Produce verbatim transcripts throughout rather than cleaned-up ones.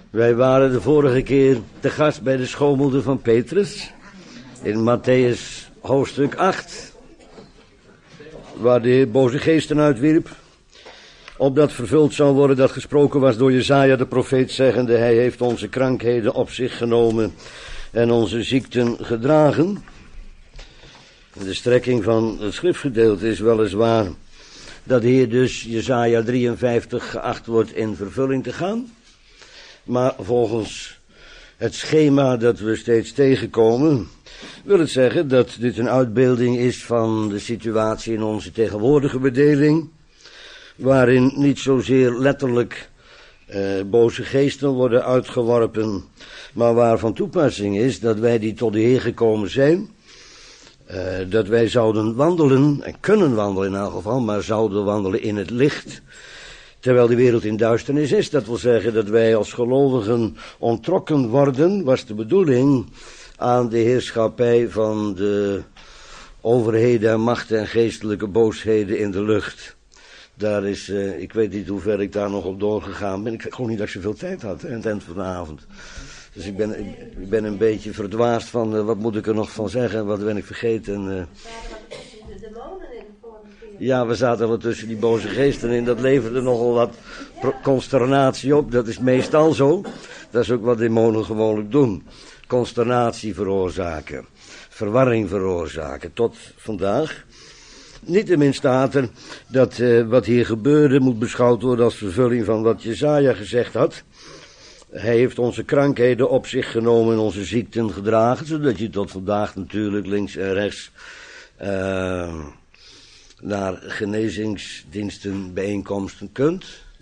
Wij waren de vorige keer te gast bij de schoonmoeder van Petrus. In Matthäus hoofdstuk acht. Waar de Heer boze geesten uitwierp. Opdat vervuld zou worden dat gesproken was door Jesaja de profeet, zeggende: Hij heeft onze krankheden op zich genomen en onze ziekten gedragen. De strekking van het schriftgedeelte is weliswaar dat de Heer dus Jesaja drieënvijftig geacht wordt in vervulling te gaan. Maar volgens het schema dat we steeds tegenkomen, wil het zeggen dat dit een uitbeelding is van de situatie in onze tegenwoordige bedeling, waarin niet zozeer letterlijk eh, boze geesten worden uitgeworpen, maar waar van toepassing is dat wij die tot de Heer gekomen zijn, eh, dat wij zouden wandelen, en kunnen wandelen in elk geval, maar zouden wandelen in het licht, terwijl de wereld in duisternis is. Dat wil zeggen dat wij als gelovigen onttrokken worden, was de bedoeling, aan de heerschappij van de overheden en machten en geestelijke boosheden in de lucht. Daar is, uh, ik weet niet hoe ver ik daar nog op doorgegaan ben. Ik geloof niet dat ik zoveel tijd had hè, aan het eind van de avond. Dus ik ben, ik, ik ben een beetje verdwaasd van uh, wat moet ik er nog van zeggen, wat ben ik vergeten. Uh, Ja, we zaten wel tussen die boze geesten in. Dat leverde nogal wat consternatie op. Dat is meestal zo. Dat is ook wat demonen gewoonlijk doen. Consternatie veroorzaken. Verwarring veroorzaken. Tot vandaag. Niettemin staat er dat uh, wat hier gebeurde moet beschouwd worden als vervulling van wat Jesaja gezegd had. Hij heeft onze krankheden op zich genomen en onze ziekten gedragen. Zodat je tot vandaag natuurlijk links en rechts Uh, naar genezingsdiensten, bijeenkomsten kunt.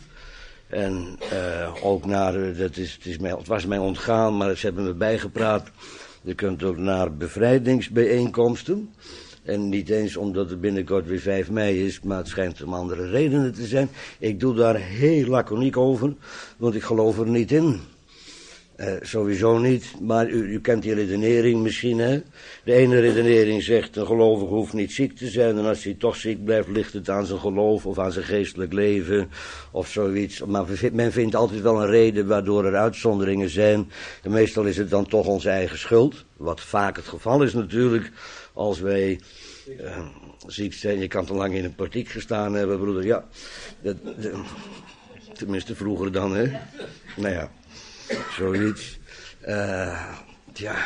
En uh, ook naar, dat is, het, is mij, het was mij ontgaan, maar ze hebben me bijgepraat. Je kunt ook naar bevrijdingsbijeenkomsten. En niet eens omdat het binnenkort weer vijf mei is, maar het schijnt om andere redenen te zijn. Ik doe daar heel laconiek over, want ik geloof er niet in. Uh, sowieso niet, maar u, u kent die redenering misschien, hè. De ene redenering zegt, een gelovige hoeft niet ziek te zijn, en als hij toch ziek blijft, ligt het aan zijn geloof of aan zijn geestelijk leven, of zoiets. Maar men vindt altijd wel een reden waardoor er uitzonderingen zijn, en meestal is het dan toch onze eigen schuld, wat vaak het geval is natuurlijk, als wij uh, ziek zijn. Je kan te lang in een partiek gestaan hebben, broeder, ja, dat, dat, tenminste vroeger dan, hè. Nou ja. Zoiets. Uh, ja.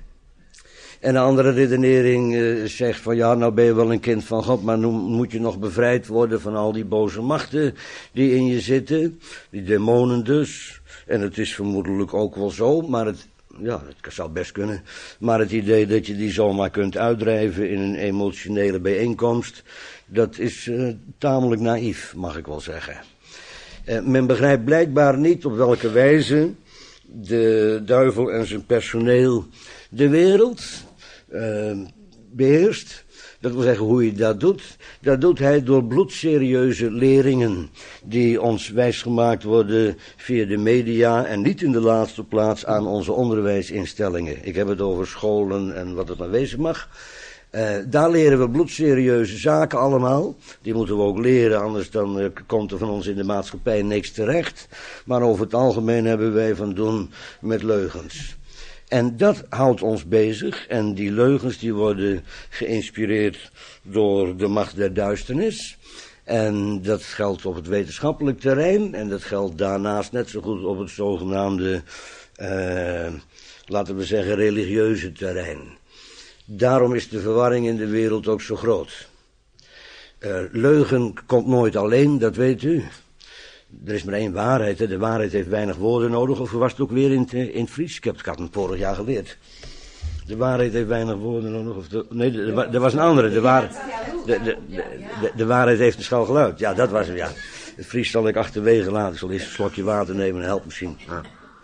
En een andere redenering uh, zegt van ja, nou ben je wel een kind van God, maar nu moet je nog bevrijd worden van al die boze machten die in je zitten. Die demonen dus. En het is vermoedelijk ook wel zo, maar het, ja, het zou best kunnen. Maar het idee dat je die zomaar kunt uitdrijven in een emotionele bijeenkomst, dat is uh, tamelijk naïef, mag ik wel zeggen. Uh, men begrijpt blijkbaar niet op welke wijze de duivel en zijn personeel de wereld uh, beheerst. Dat wil zeggen hoe hij dat doet. Dat doet hij door bloedserieuze leringen die ons wijsgemaakt worden via de media en niet in de laatste plaats aan onze onderwijsinstellingen. Ik heb het over scholen en wat het maar wezen mag. Uh, daar leren we bloedserieuze zaken allemaal. Die moeten we ook leren, anders dan uh, komt er van ons in de maatschappij niks terecht. Maar over het algemeen hebben wij van doen met leugens. En dat houdt ons bezig. En die leugens die worden geïnspireerd door de macht der duisternis. En dat geldt op het wetenschappelijk terrein. En dat geldt daarnaast net zo goed op het zogenaamde, uh, laten we zeggen, religieuze terrein. Daarom is de verwarring in de wereld ook zo groot. Uh, leugen komt nooit alleen, dat weet u. Er is maar één waarheid, hè. De waarheid heeft weinig woorden nodig. Of was het ook weer in het, in het Fries? Ik heb het, ik had het vorig jaar geleerd. De waarheid heeft weinig woorden nodig. Of de, nee, er was een andere. De, waar, de, de, de, de, de waarheid heeft een schal geluid. Ja, dat was het, ja. Het Fries zal ik achterwege laten. Ik zal eerst een slokje water nemen en helpt misschien. Ja.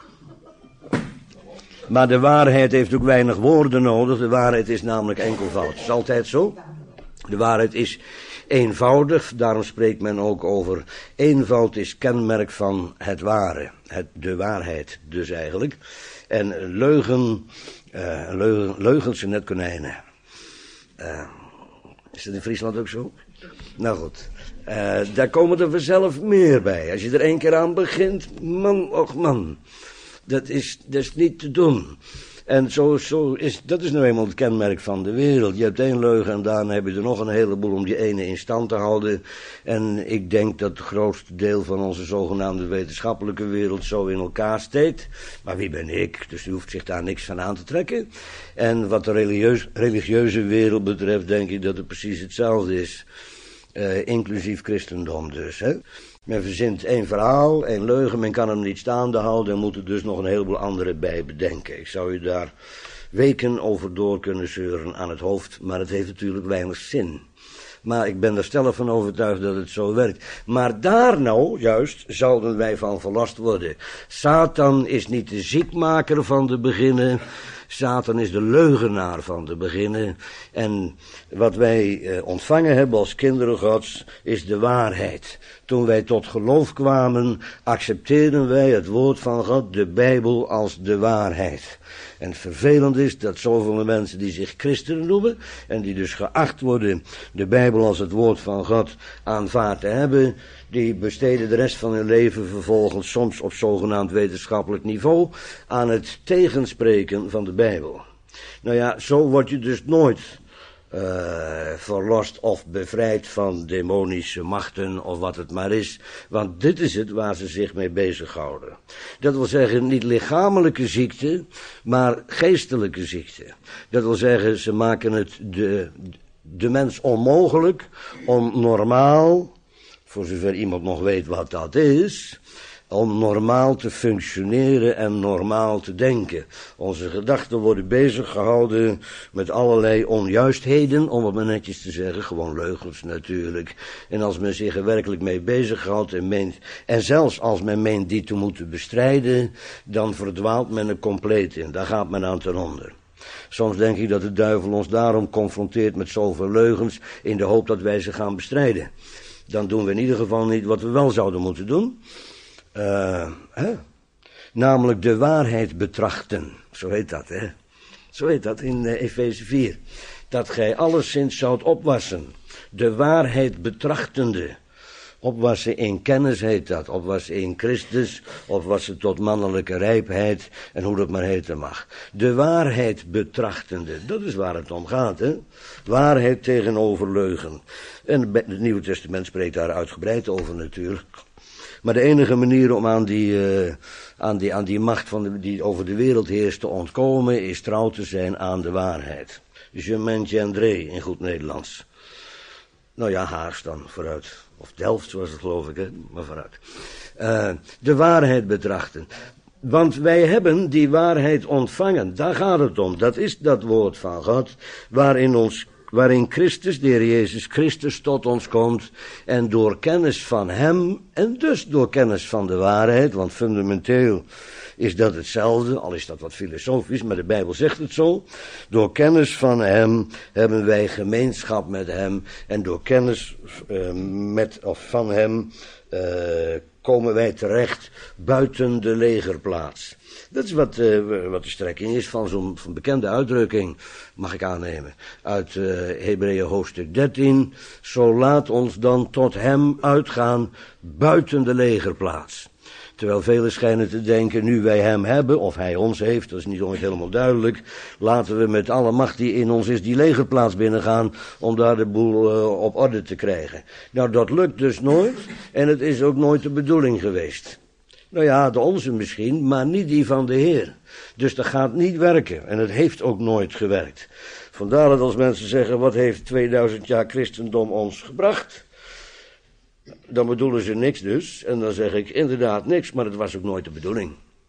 Maar de waarheid heeft ook weinig woorden nodig. De waarheid is namelijk enkelvoud. Het is altijd zo. De waarheid is eenvoudig. Daarom spreekt men ook over eenvoud is kenmerk van het ware. Het, de waarheid dus eigenlijk. En leugen, uh, leugen leugens zijn net konijnen. Uh, is dat in Friesland ook zo? Nou goed. Uh, daar komen er vanzelf meer bij. Als je er één keer aan begint, man och man. Dat is, dat is niet te doen. En zo, zo is, dat is nou eenmaal het kenmerk van de wereld. Je hebt één leugen en daarna heb je er nog een heleboel om die ene in stand te houden. En ik denk dat het grootste deel van onze zogenaamde wetenschappelijke wereld zo in elkaar steekt. Maar wie ben ik? Dus u hoeft zich daar niks van aan te trekken. En wat de religieus, religieuze wereld betreft denk ik dat het precies hetzelfde is. Uh, inclusief christendom dus, hè. Men verzint één verhaal, één leugen, men kan hem niet staande houden en moet er dus nog een heleboel andere bij bedenken. Ik zou u daar weken over door kunnen zeuren aan het hoofd, maar het heeft natuurlijk weinig zin. Maar ik ben er stellig van overtuigd dat het zo werkt. Maar daar nou, juist, zouden wij van verlast worden. Satan is niet de ziekmaker van de beginnen. Satan is de leugenaar van de beginnen. En wat wij eh, ontvangen hebben als kinderen Gods is de waarheid. Toen wij tot geloof kwamen, accepteerden wij het woord van God, de Bijbel, als de waarheid. En het vervelend is dat zoveel mensen die zich christenen noemen en die dus geacht worden de Bijbel als het woord van God aanvaard te hebben, die besteden de rest van hun leven vervolgens soms op zogenaamd wetenschappelijk niveau aan het tegenspreken van de Bijbel. Nou ja, zo word je dus nooit Uh, verlost of bevrijd van demonische machten of wat het maar is. Want dit is het waar ze zich mee bezighouden. Dat wil zeggen niet lichamelijke ziekte, maar geestelijke ziekte. Dat wil zeggen ze maken het de, de mens onmogelijk om normaal, voor zover iemand nog weet wat dat is, om normaal te functioneren en normaal te denken. Onze gedachten worden bezig gehouden met allerlei onjuistheden, om het maar netjes te zeggen, gewoon leugens natuurlijk. En als men zich er werkelijk mee bezighoudt en meent, en zelfs als men meent die te moeten bestrijden, dan verdwaalt men er compleet in. Daar gaat men aan ten onder. Soms denk ik dat de duivel ons daarom confronteert met zoveel leugens, in de hoop dat wij ze gaan bestrijden. Dan doen we in ieder geval niet wat we wel zouden moeten doen. Uh, hè? Namelijk de waarheid betrachten. Zo heet dat, hè. Zo heet dat in uh, Efeze vier. Dat gij alleszins zoudt opwassen. De waarheid betrachtende. Opwassen in kennis heet dat. Opwassen in Christus. Opwassen tot mannelijke rijpheid. En hoe dat maar heten mag. De waarheid betrachtende. Dat is waar het om gaat, hè. Waarheid tegenover leugen. En het Nieuwe Testament spreekt daar uitgebreid over natuurlijk. Maar de enige manier om aan die, uh, aan die, aan die macht van de, die over de wereld heerst te ontkomen, is trouw te zijn aan de waarheid. Je maintiendrai in goed Nederlands. Nou ja, Haags dan, vooruit. Of Delft, zoals het geloof ik, hè? Maar vooruit. Uh, de waarheid betrachten. Want wij hebben die waarheid ontvangen. Daar gaat het om. Dat is dat woord van God, waarin ons waarin Christus, de Heer Jezus Christus, tot ons komt en door kennis van Hem en dus door kennis van de waarheid, want fundamenteel is dat hetzelfde, al is dat wat filosofisch, maar de Bijbel zegt het zo. Door kennis van Hem hebben wij gemeenschap met Hem en door kennis uh, met, of van Hem uh, komen wij terecht buiten de legerplaats. Dat is wat, uh, wat de strekking is van zo'n van bekende uitdrukking, mag ik aannemen, uit uh, Hebreeën hoofdstuk dertien. Zo laat ons dan tot Hem uitgaan buiten de legerplaats. Terwijl velen schijnen te denken, nu wij Hem hebben, of Hij ons heeft, dat is niet ooit helemaal duidelijk, laten we met alle macht die in ons is die legerplaats binnengaan, om daar de boel uh, op orde te krijgen. Nou, dat lukt dus nooit, en het is ook nooit de bedoeling geweest. Nou ja, de onze misschien, maar niet die van de Heer. Dus dat gaat niet werken, en het heeft ook nooit gewerkt. Vandaar dat als mensen zeggen, wat heeft tweeduizend jaar christendom ons gebracht? Dan bedoelen ze niks dus, en dan zeg ik inderdaad niks, maar het was ook nooit de bedoeling.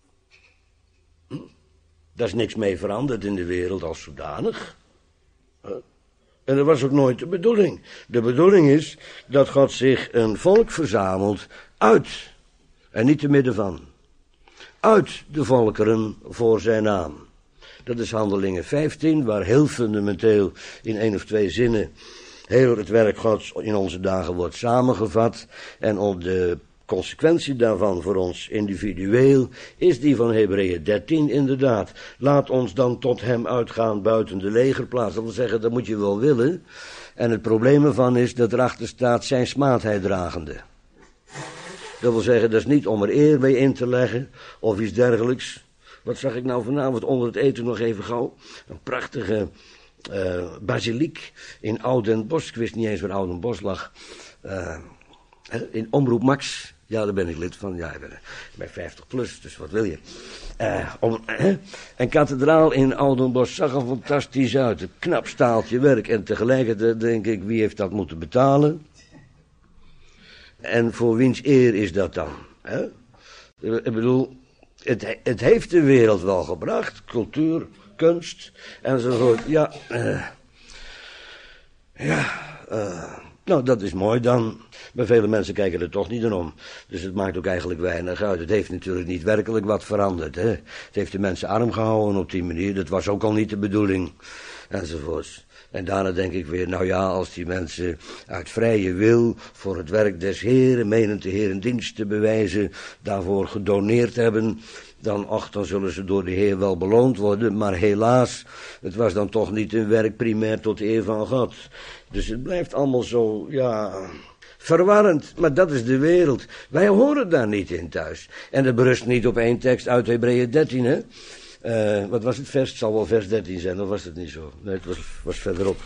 Hm? Daar is niks mee veranderd in de wereld als zodanig. Huh? En dat was ook nooit de bedoeling. De bedoeling is dat God zich een volk verzamelt uit, en niet te midden van, uit de volkeren voor zijn naam. Dat is Handelingen vijftien, waar heel fundamenteel in één of twee zinnen heel het werk Gods in onze dagen wordt samengevat. En op de consequentie daarvan voor ons individueel is die van Hebreeën dertien inderdaad. Laat ons dan tot Hem uitgaan buiten de legerplaats. Dat wil zeggen, dat moet je wel willen. En het probleem ervan is dat erachter staat zijn smaadheid dragende. Dat wil zeggen, dat is niet om er eer mee in te leggen of iets dergelijks. Wat zag ik nou vanavond onder het eten nog even gauw? Een prachtige uh, basiliek in Oudenbosch. Ik wist niet eens waar Oudenbosch lag. Uh, in Omroep Max. Ja, daar ben ik lid van. Ja, ik ben, ik ben vijftig plus, dus wat wil je? Uh, om, uh, een kathedraal in Oudenbosch zag er fantastisch uit. Een knap staaltje werk. En tegelijkertijd denk ik, wie heeft dat moeten betalen? En voor wiens eer is dat dan? Hè? Ik bedoel, het, het heeft de wereld wel gebracht. Cultuur, kunst, enzovoort. Ja, uh, ja, uh, nou dat is mooi dan. Maar vele mensen kijken er toch niet naar om. Dus het maakt ook eigenlijk weinig uit. Het heeft natuurlijk niet werkelijk wat veranderd. Hè? Het heeft de mensen arm gehouden op die manier. Dat was ook al niet de bedoeling. Enzovoorts. En daarna denk ik weer, nou ja, als die mensen uit vrije wil voor het werk des Heren, menend de Heer een dienst te bewijzen, daarvoor gedoneerd hebben, dan, ach, dan zullen ze door de Heer wel beloond worden. Maar helaas, het was dan toch niet een werk primair tot eer van God. Dus het blijft allemaal zo, ja, verwarrend. Maar dat is de wereld. Wij horen daar niet in thuis. En dat berust niet op één tekst uit Hebreeën dertien, hè. Uh, wat was het vers? Het zal wel vers dertien zijn, of was het niet zo? Nee, het was, was verderop.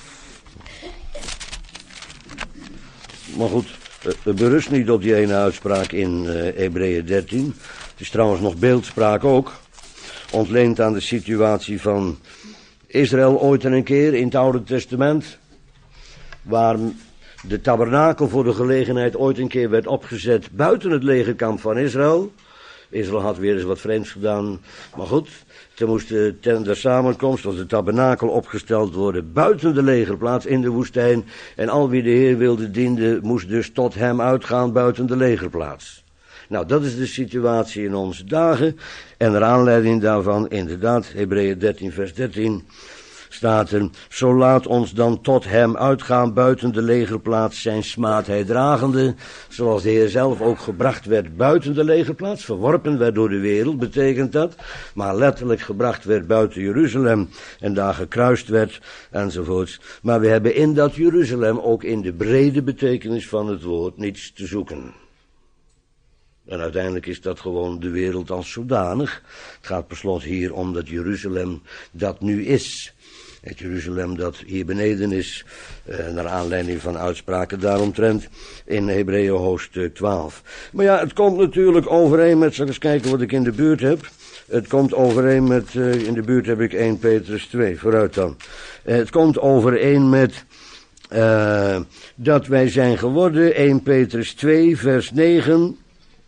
Maar goed, het berust niet op die ene uitspraak in uh, Hebreeën dertien. Het is trouwens nog beeldspraak ook. Ontleend aan de situatie van Israël ooit en een keer in het Oude Testament. Waar de tabernakel voor de gelegenheid ooit een keer werd opgezet buiten het legerkamp van Israël. Israël had weer eens wat vreemds gedaan, maar goed, toen moest de tent der samenkomst, of de tabernakel, opgesteld worden buiten de legerplaats in de woestijn. En al wie de Heer wilde dienen, moest dus tot hem uitgaan buiten de legerplaats. Nou, dat is de situatie in onze dagen. En naar aanleiding daarvan, inderdaad, Hebreeën dertien vers dertien... staat er, zo laat ons dan tot hem uitgaan buiten de legerplaats, zijn smaad hij dragende, zoals de Heer zelf ook gebracht werd buiten de legerplaats, verworpen werd door de wereld, betekent dat, maar letterlijk gebracht werd buiten Jeruzalem en daar gekruist werd, enzovoorts. Maar we hebben in dat Jeruzalem ook in de brede betekenis van het woord niets te zoeken. En uiteindelijk is dat gewoon de wereld als zodanig. Het gaat per slot hier om dat Jeruzalem dat nu is. Het Jeruzalem dat hier beneden is, eh, naar aanleiding van uitspraken daaromtrent in Hebreeën hoofdstuk twaalf. Maar ja, het komt natuurlijk overeen met, zal ik eens kijken wat ik in de buurt heb. Het komt overeen met, uh, in de buurt heb ik eerste Petrus twee, vooruit dan. Uh, het komt overeen met uh, dat wij zijn geworden, eerste Petrus twee, vers negen...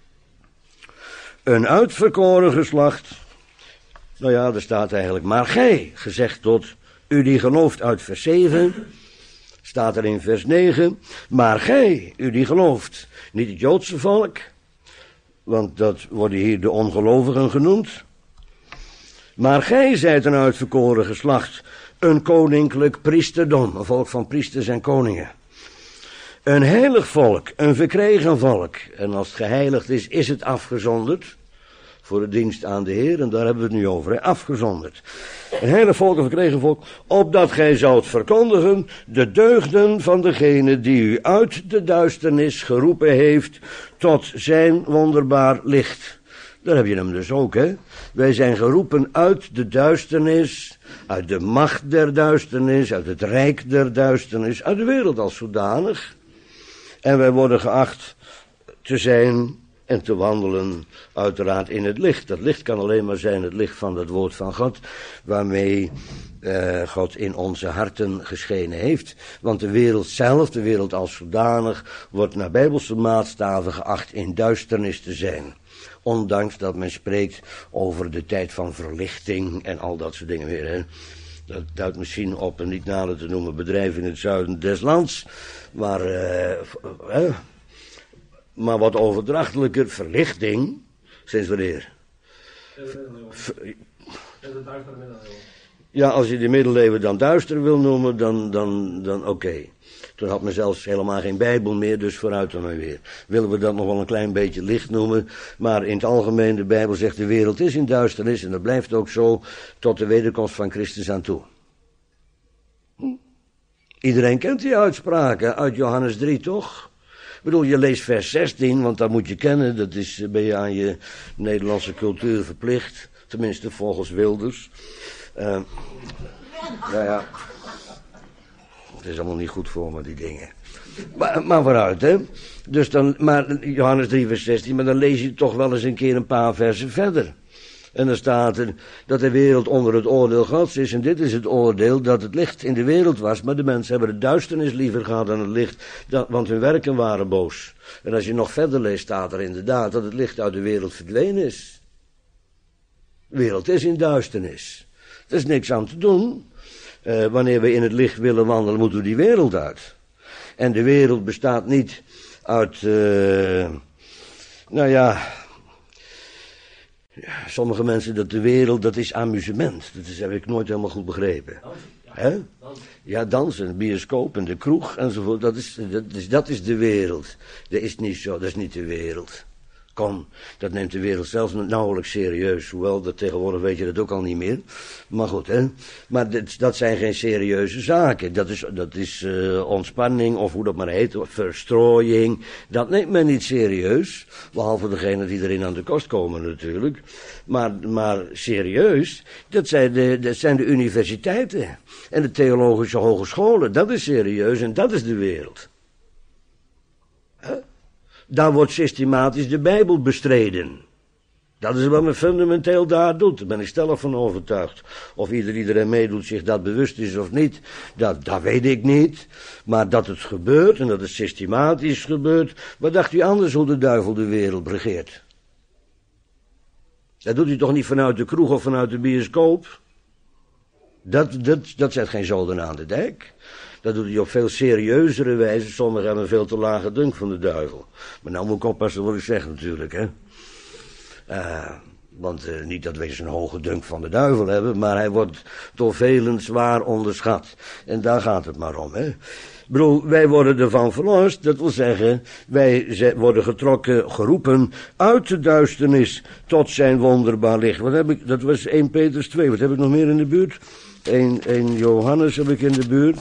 een uitverkoren geslacht. Nou ja, er staat eigenlijk, maar gij, gezegd tot u die gelooft uit vers zeven, staat er in vers negen, maar gij, u die gelooft, niet het Joodse volk, want dat worden hier de ongelovigen genoemd, maar gij zijt een uitverkoren geslacht, een koninklijk priesterdom, een volk van priesters en koningen. Een heilig volk, een verkregen volk, en als het geheiligd is, is het afgezonderd, voor de dienst aan de Heer, en daar hebben we het nu over, hè? Afgezonderd. Een heilig volk, een verkregen volk, opdat gij zoudt verkondigen de deugden van degene die u uit de duisternis geroepen heeft tot zijn wonderbaar licht. Daar heb je hem dus ook, hè. Wij zijn geroepen uit de duisternis, uit de macht der duisternis, uit het rijk der duisternis, uit de wereld als zodanig. En wij worden geacht te zijn en te wandelen uiteraard in het licht. Dat licht kan alleen maar zijn het licht van het woord van God, waarmee uh, God in onze harten geschenen heeft. Want de wereld zelf, de wereld als zodanig, wordt naar bijbelse maatstaven geacht in duisternis te zijn. Ondanks dat men spreekt over de tijd van verlichting en al dat soort dingen weer, hè. Dat duidt misschien op een niet nader te noemen bedrijf in het zuiden des lands, maar, uh, uh, maar wat overdrachtelijker, verlichting, sinds wanneer? Ja, als je de middeleeuwen dan duister wil noemen, dan, dan, dan oké. Okay. Toen had men zelfs helemaal geen Bijbel meer, dus vooruit dan maar weer. Willen we dat nog wel een klein beetje licht noemen, maar in het algemeen, de Bijbel zegt de wereld is in duisternis en dat blijft ook zo tot de wederkomst van Christus aan toe. Hm? Iedereen kent die uitspraken uit Johannes drie, toch? bedoel, je leest vers zestien, want dat moet je kennen. Dat is, ben je aan je Nederlandse cultuur verplicht. Tenminste, volgens Wilders. Uh, nou ja, het is allemaal niet goed voor me, die dingen. Maar, maar vooruit, hè. Dus dan, maar Johannes drie vers zestien, maar dan lees je toch wel eens een keer een paar versen verder. En dan staat er dat de wereld onder het oordeel Gods is. En dit is het oordeel, dat het licht in de wereld was. Maar de mensen hebben de duisternis liever gehad dan het licht. Want hun werken waren boos. En als je nog verder leest, staat er inderdaad dat het licht uit de wereld verdwenen is. De wereld is in duisternis. Er is niks aan te doen. Uh, wanneer we in het licht willen wandelen, moeten we die wereld uit. En de wereld bestaat niet uit, uh, nou ja... Ja, sommige mensen, dat de wereld, dat is amusement. Dat is, heb ik nooit helemaal goed begrepen. Hè? Ja, dansen, de bioscoop en de kroeg enzovoort. Dat is, dat, is, dat is de wereld. Dat is niet zo, dat is niet de wereld. Kom, dat neemt de wereld zelfs nauwelijks serieus. Hoewel, dat tegenwoordig weet je dat ook al niet meer. Maar goed, hè. Maar dat, dat zijn geen serieuze zaken. Dat is, dat is uh, ontspanning, of hoe dat maar heet, verstrooiing. Dat neemt men niet serieus. Behalve degenen die erin aan de kost komen natuurlijk. Maar, maar serieus, dat zijn, de, dat zijn de universiteiten. En de theologische hogescholen. Dat is serieus en dat is de wereld. Huh? Daar wordt systematisch de Bijbel bestreden. Dat is wat men fundamenteel daar doet. Daar ben ik stellig van overtuigd. Of ieder die erin meedoet zich dat bewust is of niet, dat, dat weet ik niet. Maar dat het gebeurt en dat het systematisch gebeurt. Wat dacht u anders hoe de duivel de wereld regeert? Dat doet hij toch niet vanuit de kroeg of vanuit de bioscoop? Dat, dat, dat zet geen zoden aan de dijk. Dat doet hij op veel serieuzere wijze. Sommigen hebben een veel te lage dunk van de duivel. Maar nou moet ik oppassen wat ik zeg natuurlijk, hè. Uh, want uh, niet dat wij zo'n hoge dunk van de duivel hebben, maar hij wordt door velen zwaar onderschat. En daar gaat het maar om, hè. Ik bedoel, wij worden ervan verlost, dat wil zeggen, wij worden getrokken, geroepen uit de duisternis tot zijn wonderbaar licht. Wat heb ik, dat was eerste Petrus twee, wat heb ik nog meer in de buurt? eerste Johannes heb ik in de buurt.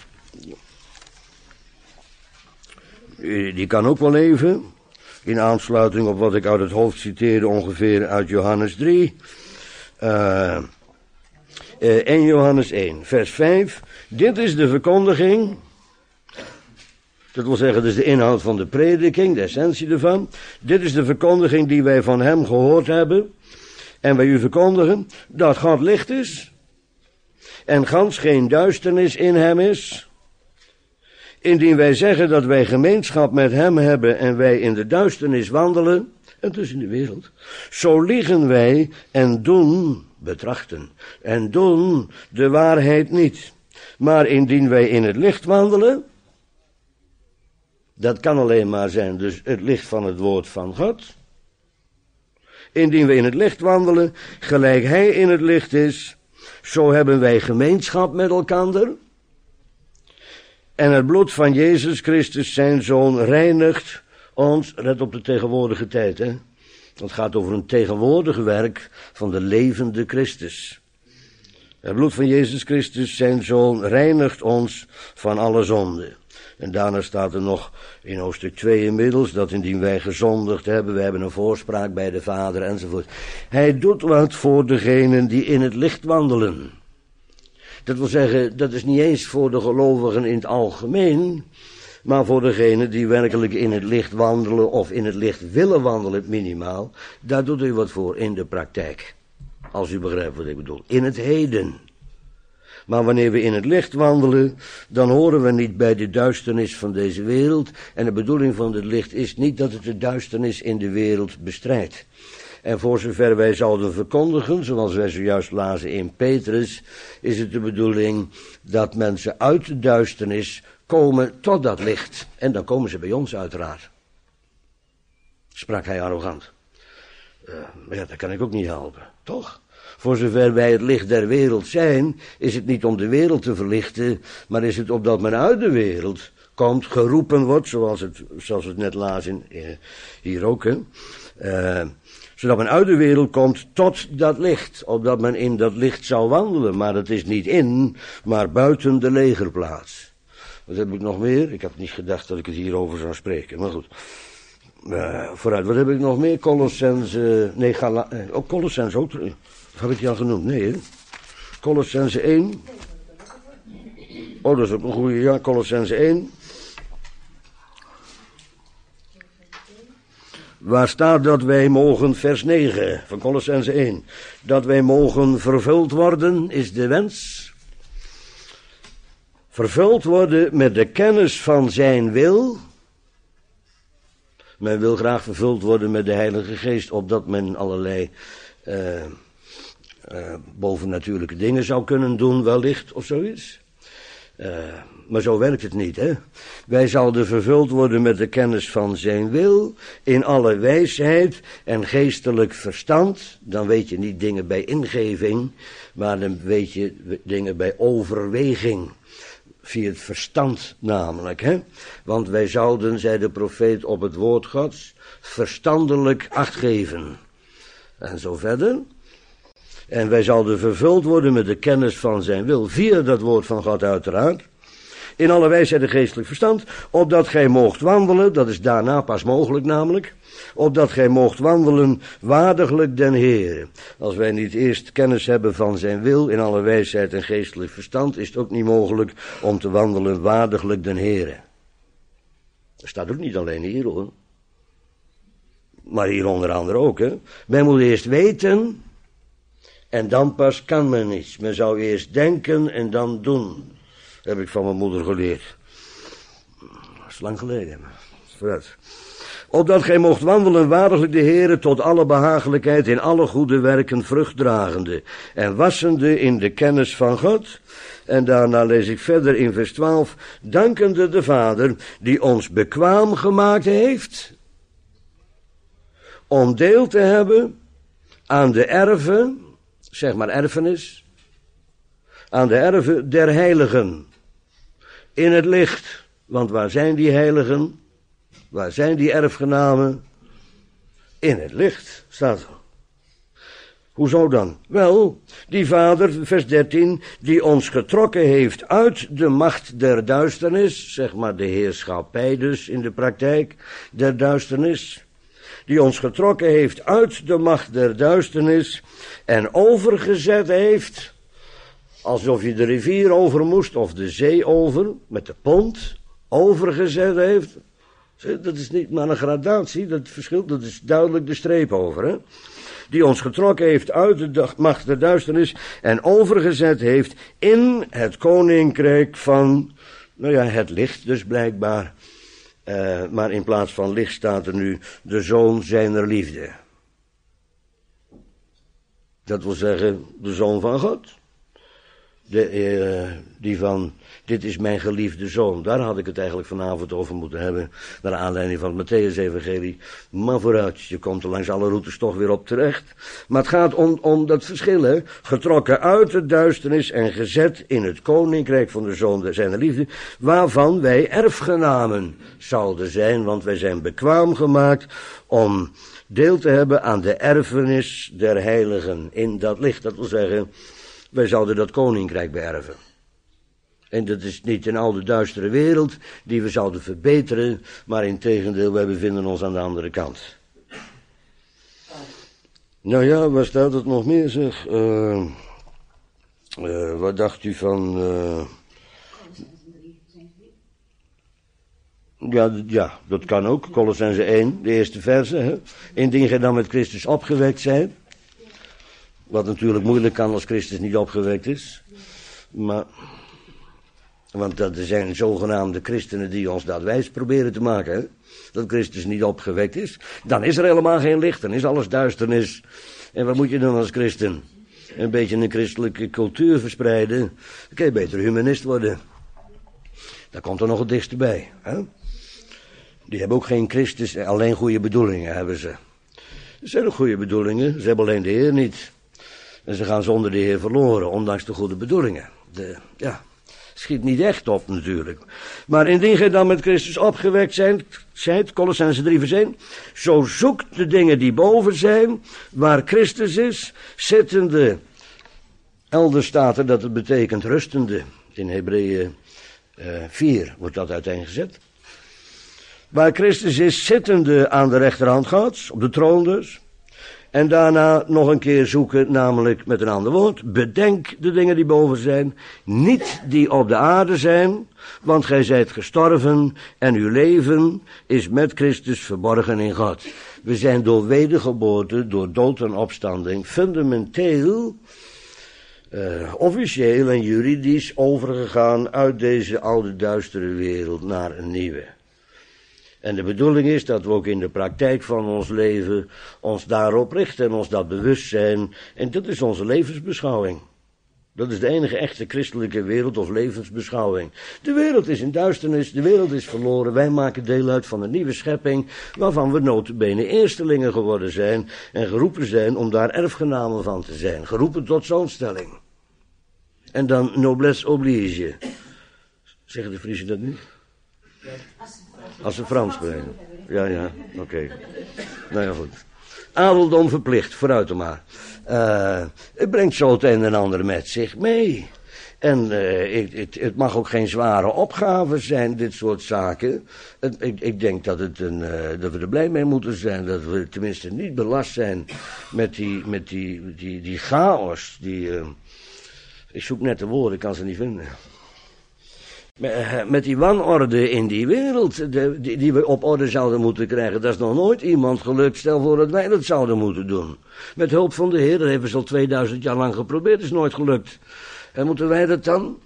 Die kan ook wel even, in aansluiting op wat ik uit het hoofd citeerde, ongeveer uit Johannes drie. Uh, uh, eerste Johannes één, vers vijf. Dit is de verkondiging. Dat wil zeggen, dat is de inhoud van de prediking, de essentie ervan. Dit is de verkondiging die wij van hem gehoord hebben. En wij u verkondigen dat God licht is. En gans geen duisternis in hem is. Indien wij zeggen dat wij gemeenschap met hem hebben en wij in de duisternis wandelen, en dus in de wereld, zo liegen wij en doen, betrachten, en doen de waarheid niet. Maar indien wij in het licht wandelen, dat kan alleen maar zijn, dus het licht van het woord van God. Indien wij in het licht wandelen, gelijk hij in het licht is, zo hebben wij gemeenschap met elkander. En het bloed van Jezus Christus, zijn Zoon, reinigt ons, let op de tegenwoordige tijd, hè. Het gaat over een tegenwoordig werk van de levende Christus. Het bloed van Jezus Christus, zijn Zoon, reinigt ons van alle zonde. En daarna staat er nog in hoofdstuk twee inmiddels, dat indien wij gezondigd hebben, we hebben een voorspraak bij de Vader enzovoort. Hij doet wat voor degenen die in het licht wandelen. Dat wil zeggen, dat is niet eens voor de gelovigen in het algemeen, maar voor degenen die werkelijk in het licht wandelen of in het licht willen wandelen, minimaal. Daar doet u wat voor in de praktijk. Als u begrijpt wat ik bedoel. In het heden. Maar wanneer we in het licht wandelen, dan horen we niet bij de duisternis van deze wereld. En de bedoeling van het licht is niet dat het de duisternis in de wereld bestrijdt. En voor zover wij zouden verkondigen, zoals wij zojuist lazen in Petrus, is het de bedoeling dat mensen uit de duisternis komen tot dat licht. En dan komen ze bij ons uiteraard. Sprak hij arrogant. Uh, maar ja, dat kan ik ook niet helpen, toch? Voor zover wij het licht der wereld zijn, is het niet om de wereld te verlichten, maar is het opdat men uit de wereld komt, geroepen wordt, zoals, het, zoals we het net lazen, hier ook, hè. Uh, zodat men uit de wereld komt tot dat licht, opdat men in dat licht zou wandelen. Maar dat is niet in, maar buiten de legerplaats. Wat heb ik nog meer? Ik had niet gedacht dat ik het hierover zou spreken, maar goed. Uh, vooruit, wat heb ik nog meer? Colossense, nee, Gala, eh, ook Colossense ook. Of heb ik die al genoemd? Nee, hè? Colossense één. Oh, dat is ook een goede, ja, Colossense één. Waar staat dat wij mogen, vers negen van Colossense één, dat wij mogen vervuld worden, is de wens. Vervuld worden met de kennis van zijn wil. Men wil graag vervuld worden met de Heilige Geest, opdat men allerlei uh, uh, bovennatuurlijke dingen zou kunnen doen, wellicht, of zoiets. Uh, maar zo werkt het niet, hè. Wij zouden vervuld worden met de kennis van zijn wil, in alle wijsheid en geestelijk verstand. Dan weet je niet dingen bij ingeving, maar dan weet je dingen bij overweging. Via het verstand namelijk, hè. Want wij zouden, zei de profeet, op het woord Gods verstandelijk acht geven. En zo verder. En wij zouden vervuld worden met de kennis van zijn wil, via dat woord van God uiteraard. In alle wijsheid en geestelijk verstand, opdat gij moogt wandelen, dat is daarna pas mogelijk namelijk, opdat gij moogt wandelen waardiglijk den Heere. Als wij niet eerst kennis hebben van zijn wil, in alle wijsheid en geestelijk verstand, is het ook niet mogelijk om te wandelen waardiglijk den Heere. Dat staat ook niet alleen hier hoor. Maar hier onder andere ook, hè. Men moet eerst weten, en dan pas kan men iets. Men zou eerst denken en dan doen. Dat heb ik van mijn moeder geleerd. Dat is lang geleden. Vooruit. Opdat gij mocht wandelen waardiglijk de Heere tot alle behagelijkheid in alle goede werken vruchtdragende en wassende in de kennis van God. En daarna lees ik verder in vers twaalf. Dankende de Vader die ons bekwaam gemaakt heeft om deel te hebben aan de erven, zeg maar erfenis, aan de erven der heiligen in het licht. Want waar zijn die heiligen? Waar zijn die erfgenamen? In het licht, staat er. Hoezo dan? Wel, die Vader, vers dertien, die ons getrokken heeft uit de macht der duisternis, zeg maar de heerschappij dus in de praktijk, der duisternis, die ons getrokken heeft uit de macht der duisternis en overgezet heeft, alsof je de rivier over moest of de zee over, met de pont, overgezet heeft. Dat is niet maar een gradatie, dat verschilt, dat is duidelijk de streep over, hè. Die ons getrokken heeft uit de macht der duisternis en overgezet heeft in het koninkrijk van, nou ja, het licht dus blijkbaar. Uh, maar in plaats van licht staat er nu de zoon zijner liefde. Dat wil zeggen, de zoon van God. De, uh, die van, dit is mijn geliefde zoon. Daar had ik het eigenlijk vanavond over moeten hebben. Naar aanleiding van het Mattheüs-evangelie. Maar vooruit, je komt er langs alle routes toch weer op terecht. Maar het gaat om, om dat verschil, hè. Getrokken uit de duisternis en gezet in het koninkrijk van de zoon zijner liefde. Waarvan wij erfgenamen zouden zijn. Want wij zijn bekwaam gemaakt om deel te hebben aan de erfenis der heiligen in dat licht. Dat wil zeggen, wij zouden dat koninkrijk beërven. En dat is niet een oude duistere wereld die we zouden verbeteren, maar integendeel, wij bevinden ons aan de andere kant. Nou ja, waar staat het nog meer zeg? Uh, uh, wat dacht u van... Uh, ja, ja, dat kan ook. Colossense één, de eerste verse. Hè? Indien gij dan met Christus opgewekt zijt. Wat natuurlijk moeilijk kan als Christus niet opgewekt is. Maar, want dat er zijn zogenaamde christenen die ons dat wijs proberen te maken. Hè? Dat Christus niet opgewekt is. Dan is er helemaal geen licht. Dan is alles duisternis. En wat moet je dan als christen? Een beetje een christelijke cultuur verspreiden. Dan kun je beter humanist worden. Daar komt er nog het dichtste bij. Hè? Die hebben ook geen Christus, alleen goede bedoelingen hebben ze. Er zijn ook goede bedoelingen. Ze hebben alleen de Heer niet. En ze gaan zonder de Heer verloren, ondanks de goede bedoelingen. De, ja, schiet niet echt op natuurlijk. Maar indien gij dan met Christus opgewekt zijt, zijt Colossense drie vers één, zo zoekt de dingen die boven zijn, waar Christus is, zittende. Elders staat er dat het betekent rustende, in Hebreeën Uh, vier wordt dat uiteengezet. Waar Christus is, zittende aan de rechterhand Gods, op de troon dus. En daarna nog een keer zoeken, namelijk met een ander woord. Bedenk de dingen die boven zijn, niet die op de aarde zijn. Want gij zijt gestorven en uw leven is met Christus verborgen in God. We zijn door wedergeboorte, door dood en opstanding, fundamenteel, uh, officieel en juridisch overgegaan uit deze oude duistere wereld naar een nieuwe. En de bedoeling is dat we ook in de praktijk van ons leven ons daarop richten en ons dat bewust zijn. En dat is onze levensbeschouwing. Dat is de enige echte christelijke wereld of levensbeschouwing. De wereld is in duisternis, de wereld is verloren. Wij maken deel uit van een nieuwe schepping, waarvan we nota bene eerstelingen geworden zijn en geroepen zijn om daar erfgenamen van te zijn. Geroepen tot zoonstelling. En dan noblesse oblige. Zeggen de Friesen dat niet? Als ze Frans spreken. Ja, ja, oké. Okay. Nou ja, goed. Adeldom verplicht, vooruit dan maar. Uh, het brengt zo het een en ander met zich mee. En uh, het, het, het mag ook geen zware opgave zijn, dit soort zaken. Het, ik, ik denk dat, het een, uh, dat we er blij mee moeten zijn. Dat we tenminste niet belast zijn met die, met die, die, die chaos. Die, uh, ik zoek net de woorden, ik kan ze niet vinden. Met die wanorde in die wereld, de, die, die we op orde zouden moeten krijgen. Dat is nog nooit iemand gelukt, stel voor dat wij dat zouden moeten doen. Met hulp van de Heer, dat hebben ze al tweeduizend jaar lang geprobeerd, is nooit gelukt. En moeten wij dat dan?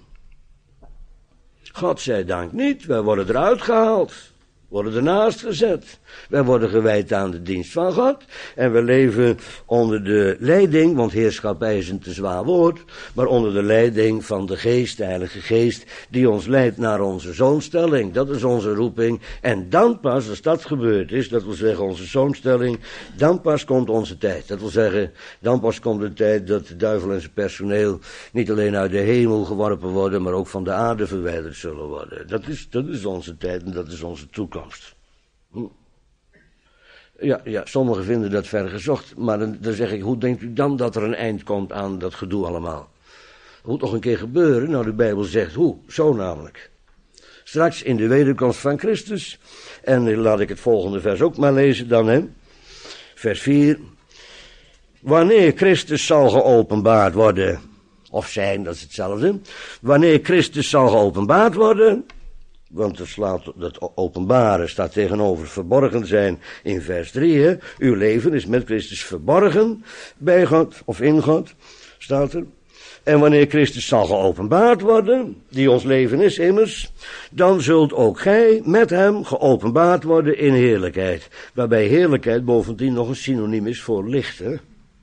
Godzijdank niet, wij worden eruit gehaald. Worden ernaast gezet. Wij worden gewijd aan de dienst van God. En we leven onder de leiding, want heerschappij is een te zwaar woord, maar onder de leiding van de Geest, de Heilige Geest, die ons leidt naar onze zoonstelling. Dat is onze roeping. En dan pas, als dat gebeurd is, dat wil zeggen onze zoonstelling, dan pas komt onze tijd. Dat wil zeggen, dan pas komt de tijd dat de duivel en zijn personeel niet alleen uit de hemel geworpen worden, maar ook van de aarde verwijderd zullen worden. Dat is, dat is onze tijd en dat is onze toekomst. Hm. Ja, ja, sommigen vinden dat ver gezocht, maar dan, dan zeg ik, hoe denkt u dan dat er een eind komt aan dat gedoe allemaal? Het moet nog een keer gebeuren, nou de Bijbel zegt hoe, zo namelijk. Straks in de wederkomst van Christus, en laat ik het volgende vers ook maar lezen dan, hè. Vers vier. Wanneer Christus zal geopenbaard worden, of zijn, dat is hetzelfde. Wanneer Christus zal geopenbaard worden, want het, slaat, het openbaren staat tegenover verborgen zijn in vers drie. Hè? Uw leven is met Christus verborgen bij God, of in God, staat er. En wanneer Christus zal geopenbaard worden, die ons leven is immers, dan zult ook gij met hem geopenbaard worden in heerlijkheid. Waarbij heerlijkheid bovendien nog een synoniem is voor licht. Hè?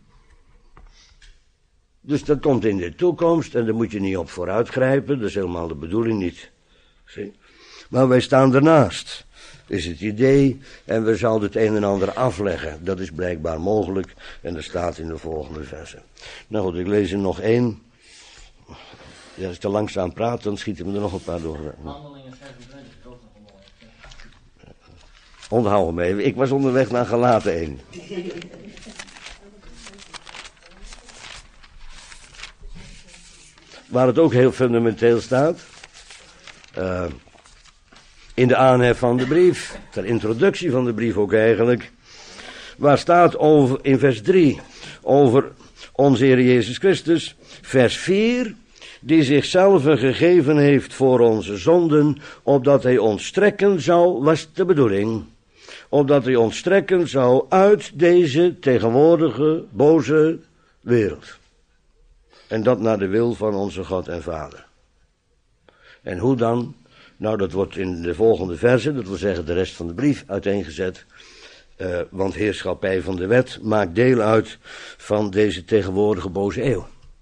Dus dat komt in de toekomst en daar moet je niet op vooruit grijpen. Dat is helemaal de bedoeling niet. Zie? Maar wij staan ernaast, is het idee, en we zouden het een en ander afleggen. Dat is blijkbaar mogelijk, en dat staat in de volgende versen. Nou goed, ik lees er nog één. Ja, als ik te langzaam praat, dan schieten we er nog een paar door. Handelingen zevenentwintig is ook nog een mooi. Onthoud hem even, ik was onderweg naar Galaten één. Waar het ook heel fundamenteel staat. Uh, in de aanhef van de brief, ter introductie van de brief ook eigenlijk, waar staat over, in vers drie, over onze Heer Jezus Christus, vers vier, die zichzelf gegeven heeft voor onze zonden, opdat hij ons strekken zou, was de bedoeling, opdat hij ons strekken zou uit deze tegenwoordige boze wereld. En dat naar de wil van onze God en Vader. En hoe dan? Nou, dat wordt in de volgende verse, dat wil zeggen de rest van de brief, uiteengezet. Uh, want heerschappij van de wet maakt deel uit van deze tegenwoordige boze eeuw.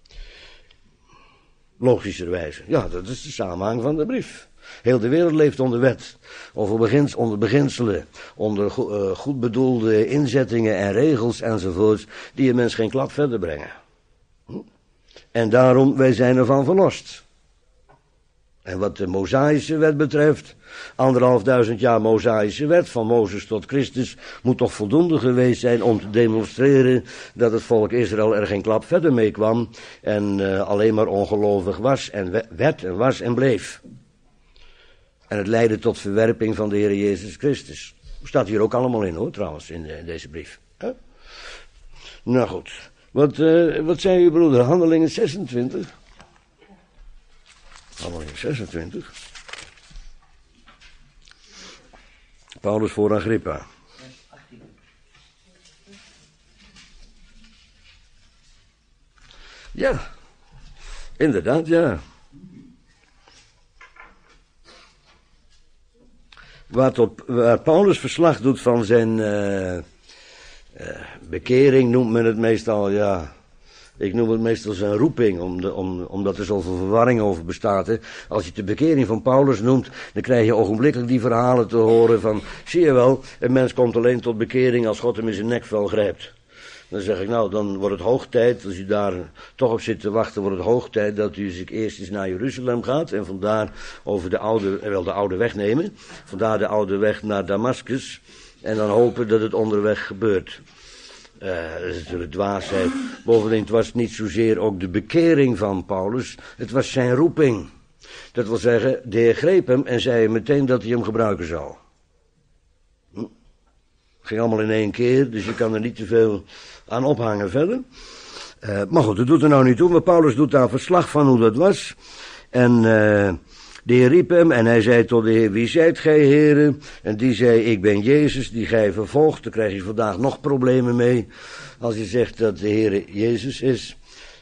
Logischerwijze. Ja, dat is de samenhang van de brief. Heel de wereld leeft onder wet, over begins, onder beginselen, onder go, uh, goed bedoelde inzettingen en regels enzovoorts, die een mens geen klap verder brengen. Hm? En daarom, wij zijn ervan verlost. En wat de Mosaïsche wet betreft, anderhalf duizend jaar Mosaïsche wet, van Mozes tot Christus, moet toch voldoende geweest zijn om te demonstreren dat het volk Israël er geen klap verder mee kwam en uh, alleen maar ongelovig was en werd en was en bleef. En het leidde tot verwerping van de Heer Jezus Christus. Staat hier ook allemaal in hoor, trouwens, in, de, in deze brief. Huh? Nou goed. Wat, uh, wat zei uw broeder? Handelingen zesentwintig? Handelingen zesentwintig. Paulus voor Agrippa. Ja, inderdaad, ja. Waar, tot, waar Paulus verslag doet van zijn uh, uh, bekering, noemt men het meestal, ja. Ik noem het meestal zijn roeping, om de, om, omdat er zoveel verwarring over bestaat. Hè. Als je de bekering van Paulus noemt, dan krijg je ogenblikkelijk die verhalen te horen van, zie je wel, een mens komt alleen tot bekering als God hem in zijn nekvel grijpt. Dan zeg ik, nou, dan wordt het hoog tijd, als u daar toch op zit te wachten, wordt het hoog tijd dat u zich eerst eens naar Jeruzalem gaat en vandaar over de oude, wel de oude weg nemen. Vandaar de oude weg naar Damascus en dan hopen dat het onderweg gebeurt. Uh, dat is natuurlijk dwaasheid. Bovendien, het was niet zozeer ook de bekering van Paulus, het was zijn roeping. Dat wil zeggen, de Heer greep hem en zei meteen dat hij hem gebruiken zou. Hm? Ging allemaal in één keer, dus je kan er niet te veel aan ophangen verder. Uh, maar goed, dat doet er nou niet toe, maar Paulus doet daar verslag van hoe dat was. En uh, de Heer riep hem en hij zei tot de Heer, wie zijt gij, heren? En die zei, ik ben Jezus, die gij vervolgt. Daar krijg je vandaag nog problemen mee, als je zegt dat de Heer Jezus is.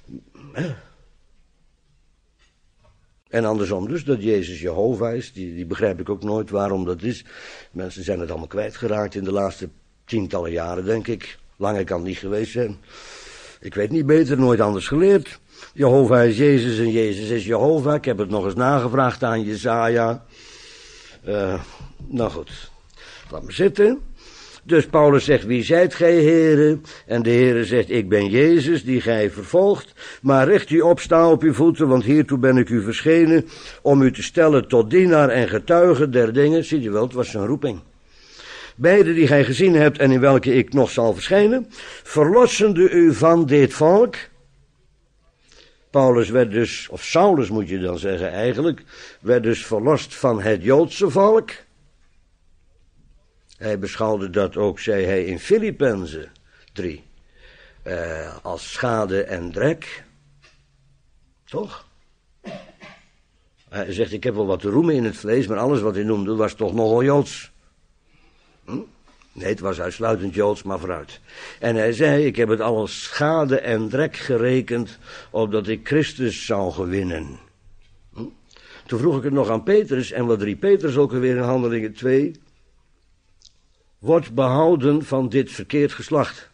En andersom dus, dat Jezus Jehovah is, die, die begrijp ik ook nooit waarom dat is. Mensen zijn het allemaal kwijtgeraakt in de laatste tientallen jaren, denk ik. Langer kan het niet geweest zijn. Ik weet niet beter, nooit anders geleerd. Jehovah is Jezus en Jezus is Jehovah. Ik heb het nog eens nagevraagd aan Jesaja. Uh, nou goed, laat maar zitten. Dus Paulus zegt, wie zijt gij, heren? En de Heere zegt, ik ben Jezus, die gij vervolgt. Maar richt u op, sta op uw voeten, want hiertoe ben ik u verschenen, om u te stellen tot dienaar en getuige der dingen. Zie je wel, het was zijn roeping. Beide die gij gezien hebt en in welke ik nog zal verschijnen, verlossende u van dit volk. Paulus werd dus, of Saulus moet je dan zeggen eigenlijk, werd dus verlost van het Joodse volk. Hij beschouwde dat ook, zei hij in Filippenzen drie, uh, als schade en drek. Toch? Hij zegt, ik heb wel wat te roemen in het vlees, maar alles wat hij noemde was toch nogal Joods. Hm? Nee, het was uitsluitend Joods, maar vooruit. En hij zei, ik heb het alles schade en drek gerekend, opdat ik Christus zou gewinnen. Hm? Toen vroeg ik het nog aan Petrus, en wat riep Petrus ook weer in Handelingen twee... wordt behouden van dit verkeerd geslacht.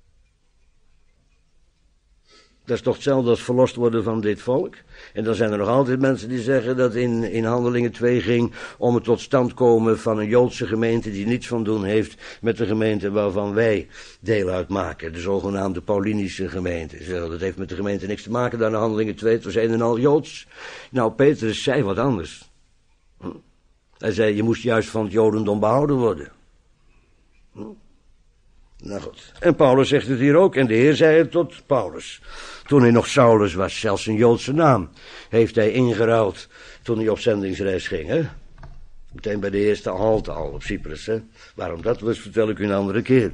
Dat is toch hetzelfde als verlost worden van dit volk. En dan zijn er nog altijd mensen die zeggen dat in, in Handelingen twee ging om het tot stand komen van een Joodse gemeente die niets van doen heeft met de gemeente waarvan wij deel uitmaken. De zogenaamde Paulinische gemeente. Zeggen, dat heeft met de gemeente niks te maken, dan in Handelingen twee, het was een en al Joods. Nou, Petrus zei wat anders. Hm? Hij zei, je moest juist van het Jodendom behouden worden. Hm? Nou goed. En Paulus zegt het hier ook. En de Heer zei het tot Paulus. Toen hij nog Saulus was, zelfs een Joodse naam, heeft hij ingeruild toen hij op zendingsreis ging. Hè? Meteen bij de eerste halte al op Cyprus. Hè? Waarom dat was, vertel ik u een andere keer.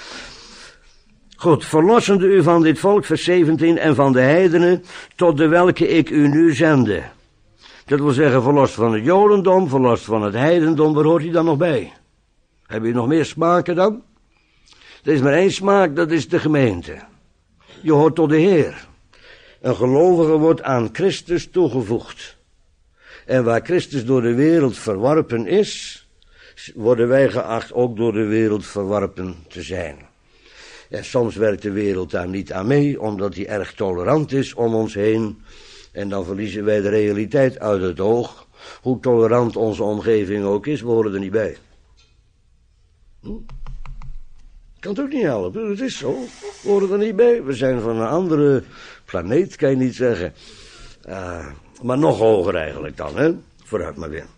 Goed, verlossende u van dit volk, vers zeventien, en van de heidenen, tot de welke ik u nu zende. Dat wil zeggen, verlost van het Jodendom, verlost van het heidendom, waar hoort hij dan nog bij? Heb je nog meer smaken dan? Er is maar één smaak, dat is de gemeente. Je hoort tot de Heer. Een gelovige wordt aan Christus toegevoegd. En waar Christus door de wereld verworpen is, worden wij geacht ook door de wereld verworpen te zijn. En soms werkt de wereld daar niet aan mee, omdat die erg tolerant is om ons heen. En dan verliezen wij de realiteit uit het oog. Hoe tolerant onze omgeving ook is, we horen er niet bij. Hm? Kan het ook niet helpen, het is zo. We horen er niet bij. We zijn van een andere planeet, kan je niet zeggen. Uh, maar nog hoger eigenlijk dan, hè. Vooruit maar weer.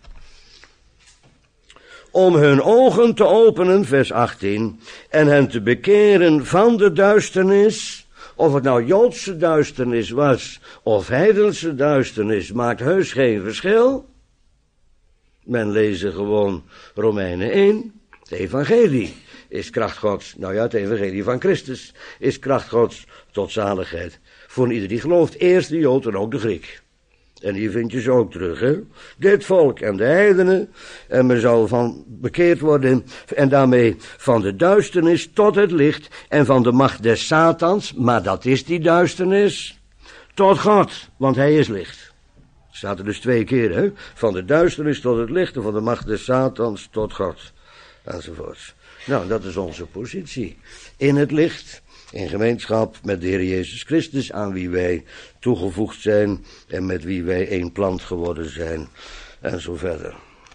Om hun ogen te openen, vers achttien, en hen te bekeren van de duisternis. Of het nou Joodse duisternis was, of heidense duisternis, maakt heus geen verschil. Men lezen gewoon Romeinen één, het evangelie is kracht Gods, nou ja, het evangelie van Christus is kracht Gods tot zaligheid. Voor ieder die gelooft, eerst de Jood en ook de Griek. En hier vind je ze ook terug, hè. Dit volk en de heidenen, en men zal van bekeerd worden, en daarmee van de duisternis tot het licht, en van de macht des Satans, maar dat is die duisternis, tot God, want hij is licht. Staat er dus twee keer, hè. Van de duisternis tot het licht, en van de macht des Satans tot God, enzovoorts. Nou, dat is onze positie. In het licht, in gemeenschap met de Heer Jezus Christus, aan wie wij toegevoegd zijn en met wie wij één plant geworden zijn, en zo verder.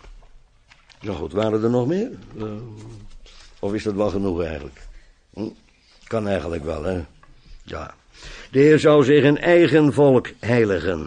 Nou goed, waren er nog meer? Uh, of is dat wel genoeg eigenlijk? Hm? Kan eigenlijk wel, hè? Ja. De Heer zou zich een eigen volk heiligen.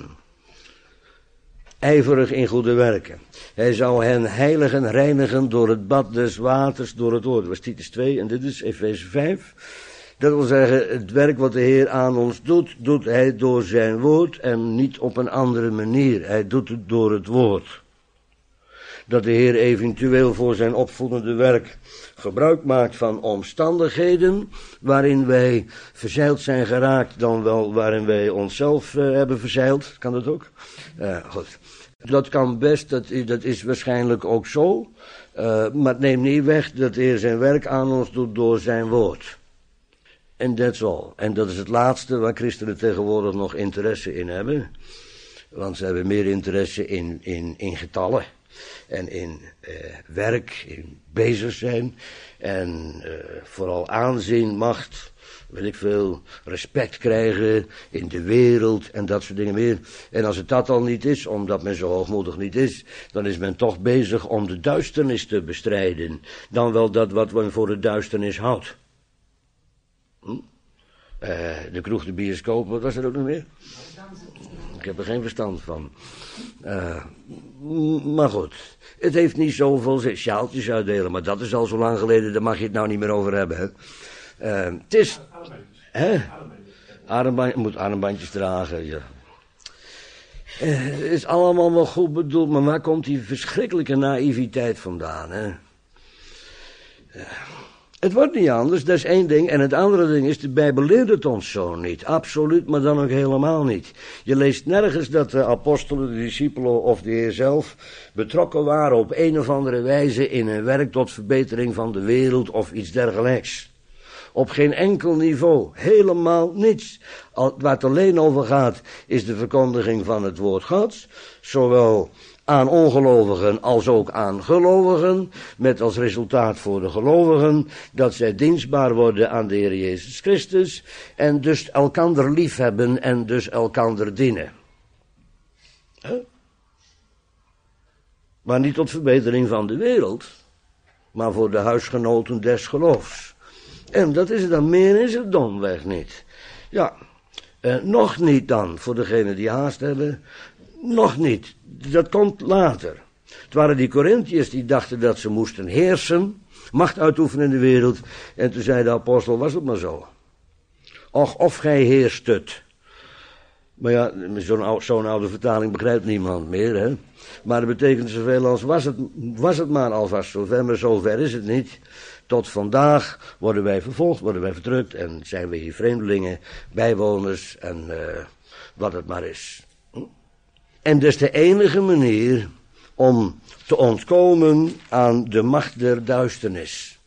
Ijverig in goede werken. Hij zou hen heiligen, reinigen door het bad des waters, door het woord. Dat was Titus twee en dit is Efeze vijf. Dat wil zeggen, het werk wat de Heer aan ons doet, doet hij door zijn woord en niet op een andere manier. Hij doet het door het woord. Dat de Heer eventueel voor zijn opvoedende werk gebruik maakt van omstandigheden waarin wij verzeild zijn geraakt, dan wel waarin wij onszelf uh, hebben verzeild. Kan dat ook? Uh, goed. Dat kan best, dat is, dat is waarschijnlijk ook zo. Uh, maar het neemt niet weg dat de Heer zijn werk aan ons doet door zijn woord. En that's all. En dat is het laatste waar christenen tegenwoordig nog interesse in hebben. Want ze hebben meer interesse in, in, in getallen. En in uh, werk, in bezig zijn. En uh, vooral aanzien, macht, weet ik veel, respect krijgen in de wereld en dat soort dingen meer. En als het dat al niet is, omdat men zo hoogmoedig niet is, dan is men toch bezig om de duisternis te bestrijden. Dan wel dat wat men voor de duisternis houdt. Hm? Uh, de kroeg, de bioscoop, wat was er ook nog meer? Ik heb er geen verstand van. Uh, maar goed, het heeft niet zoveel zin. Sjaaltjes uitdelen, maar dat is al zo lang geleden, daar mag je het nou niet meer over hebben. Hè? Uh, het is... Hè? Armband, je moet armbandjes dragen, ja. Uh, het is allemaal wel goed bedoeld, maar waar komt die verschrikkelijke naïviteit vandaan, hè? Uh, Het wordt niet anders, dat is één ding. En het andere ding is, de Bijbel leert het ons zo niet. Absoluut, maar dan ook helemaal niet. Je leest nergens dat de apostelen, de discipelen of de Heer zelf betrokken waren op een of andere wijze in een werk tot verbetering van de wereld of iets dergelijks. Op geen enkel niveau. Helemaal niets. Waar het alleen over gaat, is de verkondiging van het woord Gods. Zowel aan ongelovigen als ook aan gelovigen, met als resultaat voor de gelovigen dat zij dienstbaar worden aan de Heer Jezus Christus en dus elkander liefhebben en dus elkander dienen. Huh? Maar niet tot verbetering van de wereld, maar voor de huisgenoten des geloofs. En dat is het dan, meer is het domweg niet. Ja, eh, nog niet dan, voor degenen die haast hebben. Nog niet. Dat komt later. Het waren die Corinthiërs die dachten dat ze moesten heersen, macht uitoefenen in de wereld. En toen zei de apostel, was het maar zo. Och, of gij heerst het. Maar ja, zo'n oude, zo'n oude vertaling begrijpt niemand meer, hè. Maar dat betekent zoveel als, was het, was het maar alvast zover, maar zover is het niet. Tot vandaag worden wij vervolgd, worden wij verdrukt en zijn we hier vreemdelingen, bijwoners en uh, wat het maar is. En dat is de enige manier om te ontkomen aan de macht der duisternis.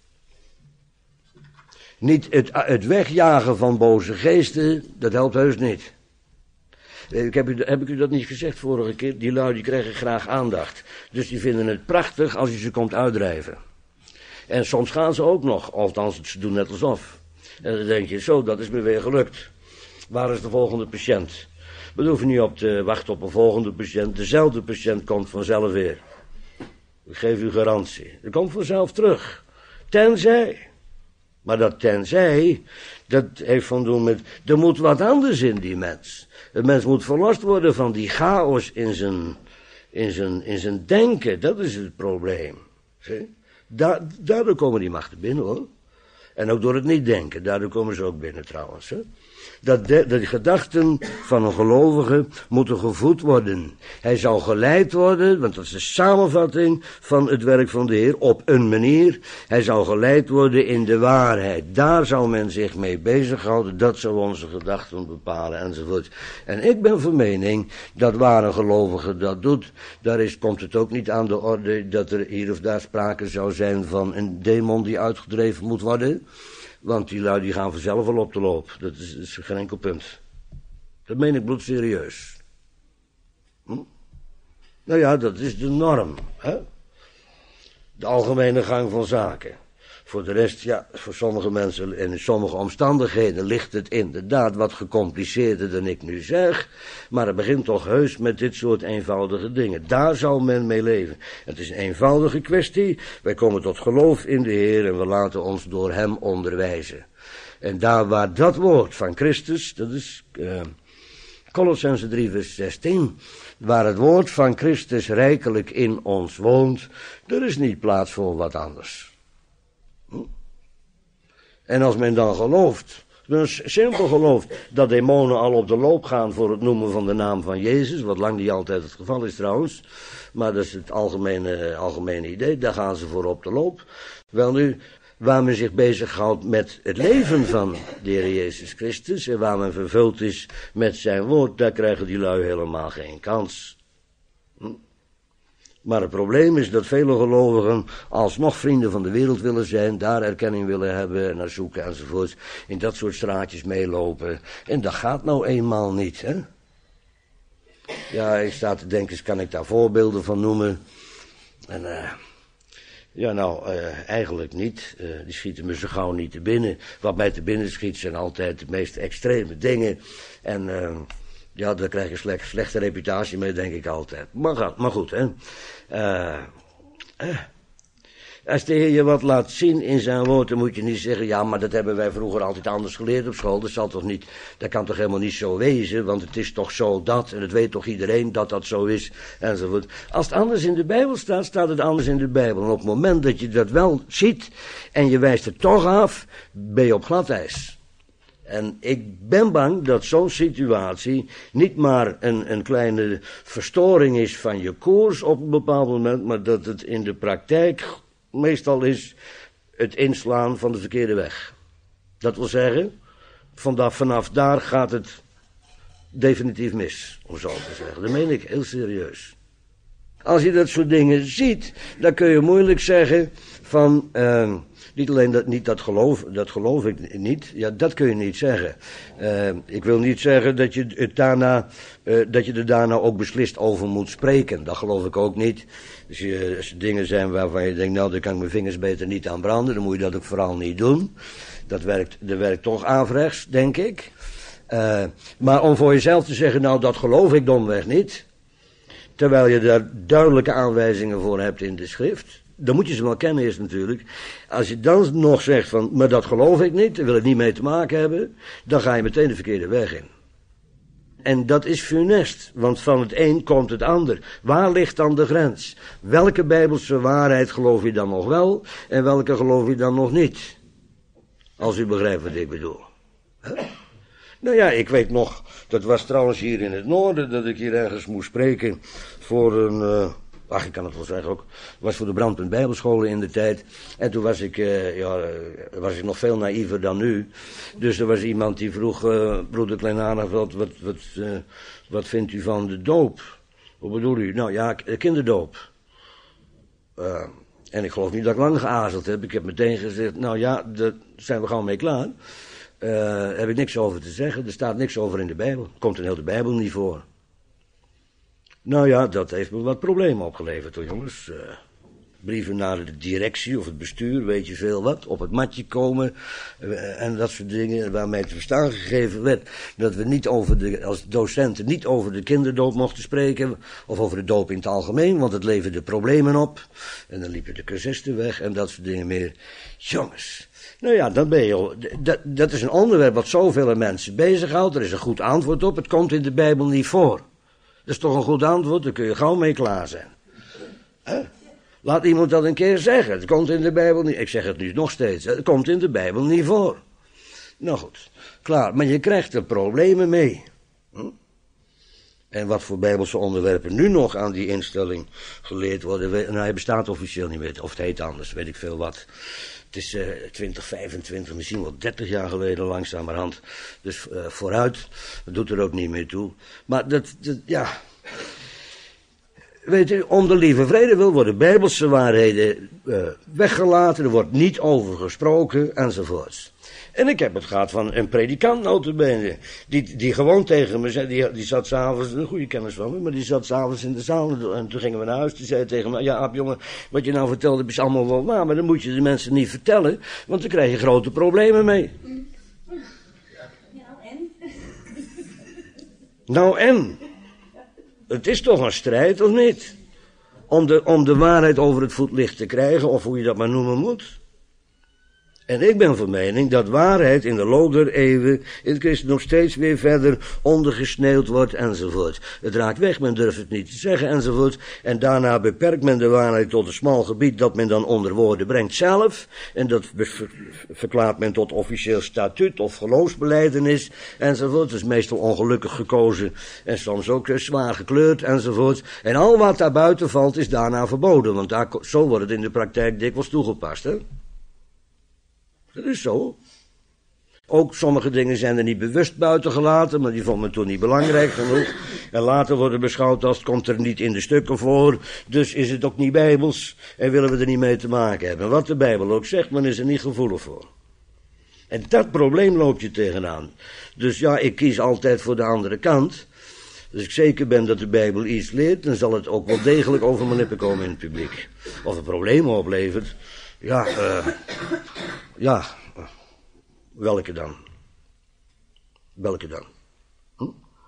Niet het, het wegjagen van boze geesten, dat helpt heus niet. Ik heb, u, heb ik u dat niet gezegd vorige keer? Die lui die krijgen graag aandacht. Dus die vinden het prachtig als je ze komt uitdrijven. En soms gaan ze ook nog, althans ze doen net alsof. En dan denk je, zo, dat is me weer gelukt. Waar is de volgende patiënt? We hoeven niet op te wachten op een volgende patiënt. Dezelfde patiënt komt vanzelf weer. Ik geef u garantie. Dat komt vanzelf terug. Tenzij. Maar dat tenzij, dat heeft van doen met, er moet wat anders in die mens. De mens moet verlost worden van die chaos in zijn, in zijn, in zijn denken. Dat is het probleem. Zie? Da, daardoor komen die machten binnen, hoor. En ook door het niet denken, daardoor komen ze ook binnen trouwens. Hè? Dat de, de gedachten van een gelovige moeten gevoed worden. Hij zal geleid worden, want dat is de samenvatting van het werk van de Heer, op een manier. Hij zal geleid worden in de waarheid. Daar zal men zich mee bezighouden, dat zal onze gedachten bepalen enzovoort. En ik ben van mening dat waar een gelovige dat doet, daar is, komt het ook niet aan de orde dat er hier of daar sprake zou zijn van een demon die uitgedreven moet worden. Want die lui die gaan vanzelf wel op de loop. Dat is, dat is geen enkel punt. Dat meen ik bloedserieus. Hm? Nou ja, dat is de norm. Hè? De algemene gang van zaken. Voor de rest, ja, voor sommige mensen en in sommige omstandigheden ligt het inderdaad wat gecompliceerder dan ik nu zeg. Maar het begint toch heus met dit soort eenvoudige dingen. Daar zal men mee leven. Het is een eenvoudige kwestie. Wij komen tot geloof in de Heer en we laten ons door hem onderwijzen. En daar waar dat woord van Christus, dat is uh, Kolossense drie vers zestien, waar het woord van Christus rijkelijk in ons woont, er is niet plaats voor wat anders. En als men dan gelooft, men simpel gelooft, dat demonen al op de loop gaan voor het noemen van de naam van Jezus, wat lang niet altijd het geval is trouwens, maar dat is het algemene, algemene idee, daar gaan ze voor op de loop. Wel nu, waar men zich bezighoudt met het leven van de Heer Jezus Christus, en waar men vervuld is met zijn woord, daar krijgen die lui helemaal geen kans. Hm? Maar het probleem is dat vele gelovigen alsnog vrienden van de wereld willen zijn, daar erkenning willen hebben en naar zoeken enzovoort, in dat soort straatjes meelopen. En dat gaat nou eenmaal niet, hè. Ja, ik sta te denken, kan ik daar voorbeelden van noemen? En uh, ja, nou, uh, eigenlijk niet. Uh, die schieten me zo gauw niet te binnen. Wat mij te binnen schiet zijn altijd de meest extreme dingen. En uh, ja, daar krijg je slecht, slechte reputatie mee, denk ik altijd. Maar, maar goed, hè. Uh, uh, als de Heer je wat laat zien in zijn woord, dan moet je niet zeggen, ja, maar dat hebben wij vroeger altijd anders geleerd op school. Dat zal toch niet, dat kan toch helemaal niet zo wezen, want het is toch zo dat, en het weet toch iedereen dat dat zo is, enzovoort. Als het anders in de Bijbel staat, staat het anders in de Bijbel. En op het moment dat je dat wel ziet, en je wijst het toch af, ben je op glad ijs. En ik ben bang dat zo'n situatie niet maar een, een kleine verstoring is van je koers op een bepaald moment, maar dat het in de praktijk meestal is het inslaan van de verkeerde weg. Dat wil zeggen, vanaf, vanaf daar gaat het definitief mis, om zo te zeggen. Dat meen ik heel serieus. Als je dat soort dingen ziet, dan kun je moeilijk zeggen van, uh, niet alleen dat, niet dat geloof, dat geloof ik niet, ja, dat kun je niet zeggen. Uh, ik wil niet zeggen dat je, het daarna, uh, dat je er daarna ook beslist over moet spreken, dat geloof ik ook niet. Dus je, als er dingen zijn waarvan je denkt, nou, daar kan ik mijn vingers beter niet aan branden, dan moet je dat ook vooral niet doen. Dat werkt, dat werkt toch averechts, denk ik. Uh, maar om voor jezelf te zeggen, nou, dat geloof ik domweg niet, terwijl je daar duidelijke aanwijzingen voor hebt in de schrift, dan moet je ze wel kennen eerst natuurlijk. Als je dan nog zegt van, maar dat geloof ik niet, daar wil ik niet mee te maken hebben, dan ga je meteen de verkeerde weg in. En dat is funest, want van het een komt het ander. Waar ligt dan de grens? Welke bijbelse waarheid geloof je dan nog wel en welke geloof je dan nog niet? Als u begrijpt wat ik bedoel. Huh? Nou ja, ik weet nog, dat was trouwens hier in het noorden, dat ik hier ergens moest spreken voor een, uh, ach, ik kan het wel zeggen ook, was voor de Brandpunt Bijbelscholen in de tijd. En toen was ik, uh, ja, was ik nog veel naïver dan nu. Dus er was iemand die vroeg, uh, broeder Kleinaardig, wat, wat, wat, uh, wat vindt u van de doop? Wat bedoel u? Nou ja, kinderdoop. Uh, en ik geloof niet dat ik lang geazeld heb. Ik heb meteen gezegd, nou ja, daar zijn we gewoon mee klaar. Uh, daar heb ik niks over te zeggen. Er staat niks over in de Bijbel. Komt in heel de Bijbel niet voor. Nou ja, dat heeft me wat problemen opgeleverd hoor jongens. Uh, brieven naar de directie of het bestuur, weet je veel wat. Op het matje komen uh, en dat soort dingen waarmee te verstaan gegeven werd. Dat we niet over de, als docenten niet over de kinderdoop mochten spreken. Of over de doop in het algemeen, want het leverde problemen op. En dan liepen de cursisten weg en dat soort dingen meer. Jongens. Nou ja, dan ben je, dat, dat is een onderwerp wat zoveel mensen bezighoudt. Er is een goed antwoord op. Het komt in de Bijbel niet voor. Dat is toch een goed antwoord, daar kun je gauw mee klaar zijn. Huh? Laat iemand dat een keer zeggen. Het komt in de Bijbel niet. Ik zeg het nu nog steeds. Het komt in de Bijbel niet voor. Nou goed, klaar. Maar je krijgt er problemen mee. Hm? En wat voor Bijbelse onderwerpen nu nog aan die instelling geleerd worden. Nou, hij bestaat officieel niet meer. Of het heet anders, weet ik veel wat. Het is uh, twintig, vijfentwintig, misschien wel dertig jaar geleden langzamerhand. Dus uh, vooruit, dat doet er ook niet meer toe. Maar dat, dat ja... Weet u, om de lieve vrede wil worden Bijbelse waarheden uh, weggelaten, er wordt niet over gesproken, enzovoorts. En ik heb het gehad van een predikant nota bene, die, die gewoon tegen me zei, die, die zat s'avonds, een goede kennis van me, maar die zat s'avonds in de zaal en toen gingen we naar huis, die zei tegen me, ja Aap jongen, wat je nou vertelde is allemaal wel waar, maar dan moet je de mensen niet vertellen, want dan krijg je grote problemen mee. Nou en? Nou en? Het is toch een strijd, of niet? Om de, om de waarheid over het voetlicht te krijgen, of hoe je dat maar noemen moet. En ik ben van mening dat waarheid in de loop der eeuwen in het christen nog steeds weer verder ondergesneeuwd wordt, enzovoort. Het raakt weg, men durft het niet te zeggen, enzovoort. En daarna beperkt men de waarheid tot een smal gebied dat men dan onder woorden brengt zelf. En dat verklaart men tot officieel statuut of geloofsbelijdenis, enzovoort. Dat is meestal ongelukkig gekozen en soms ook zwaar gekleurd, enzovoort. En al wat daar buiten valt is daarna verboden, want daar, zo wordt het in de praktijk dikwijls toegepast, hè. Dat is zo. Ook sommige dingen zijn er niet bewust buiten gelaten, maar die vond men toen niet belangrijk genoeg. En later worden beschouwd als het komt er niet in de stukken voor, dus is het ook niet bijbels en willen we er niet mee te maken hebben. Wat de Bijbel ook zegt, men is er niet gevoelig voor. En dat probleem loop je tegenaan. Dus ja, ik kies altijd voor de andere kant. Als ik zeker ben dat de Bijbel iets leert, dan zal het ook wel degelijk over mijn lippen komen in het publiek. Of het problemen oplevert. Ja, uh, ja, welke dan? Welke dan? Hm?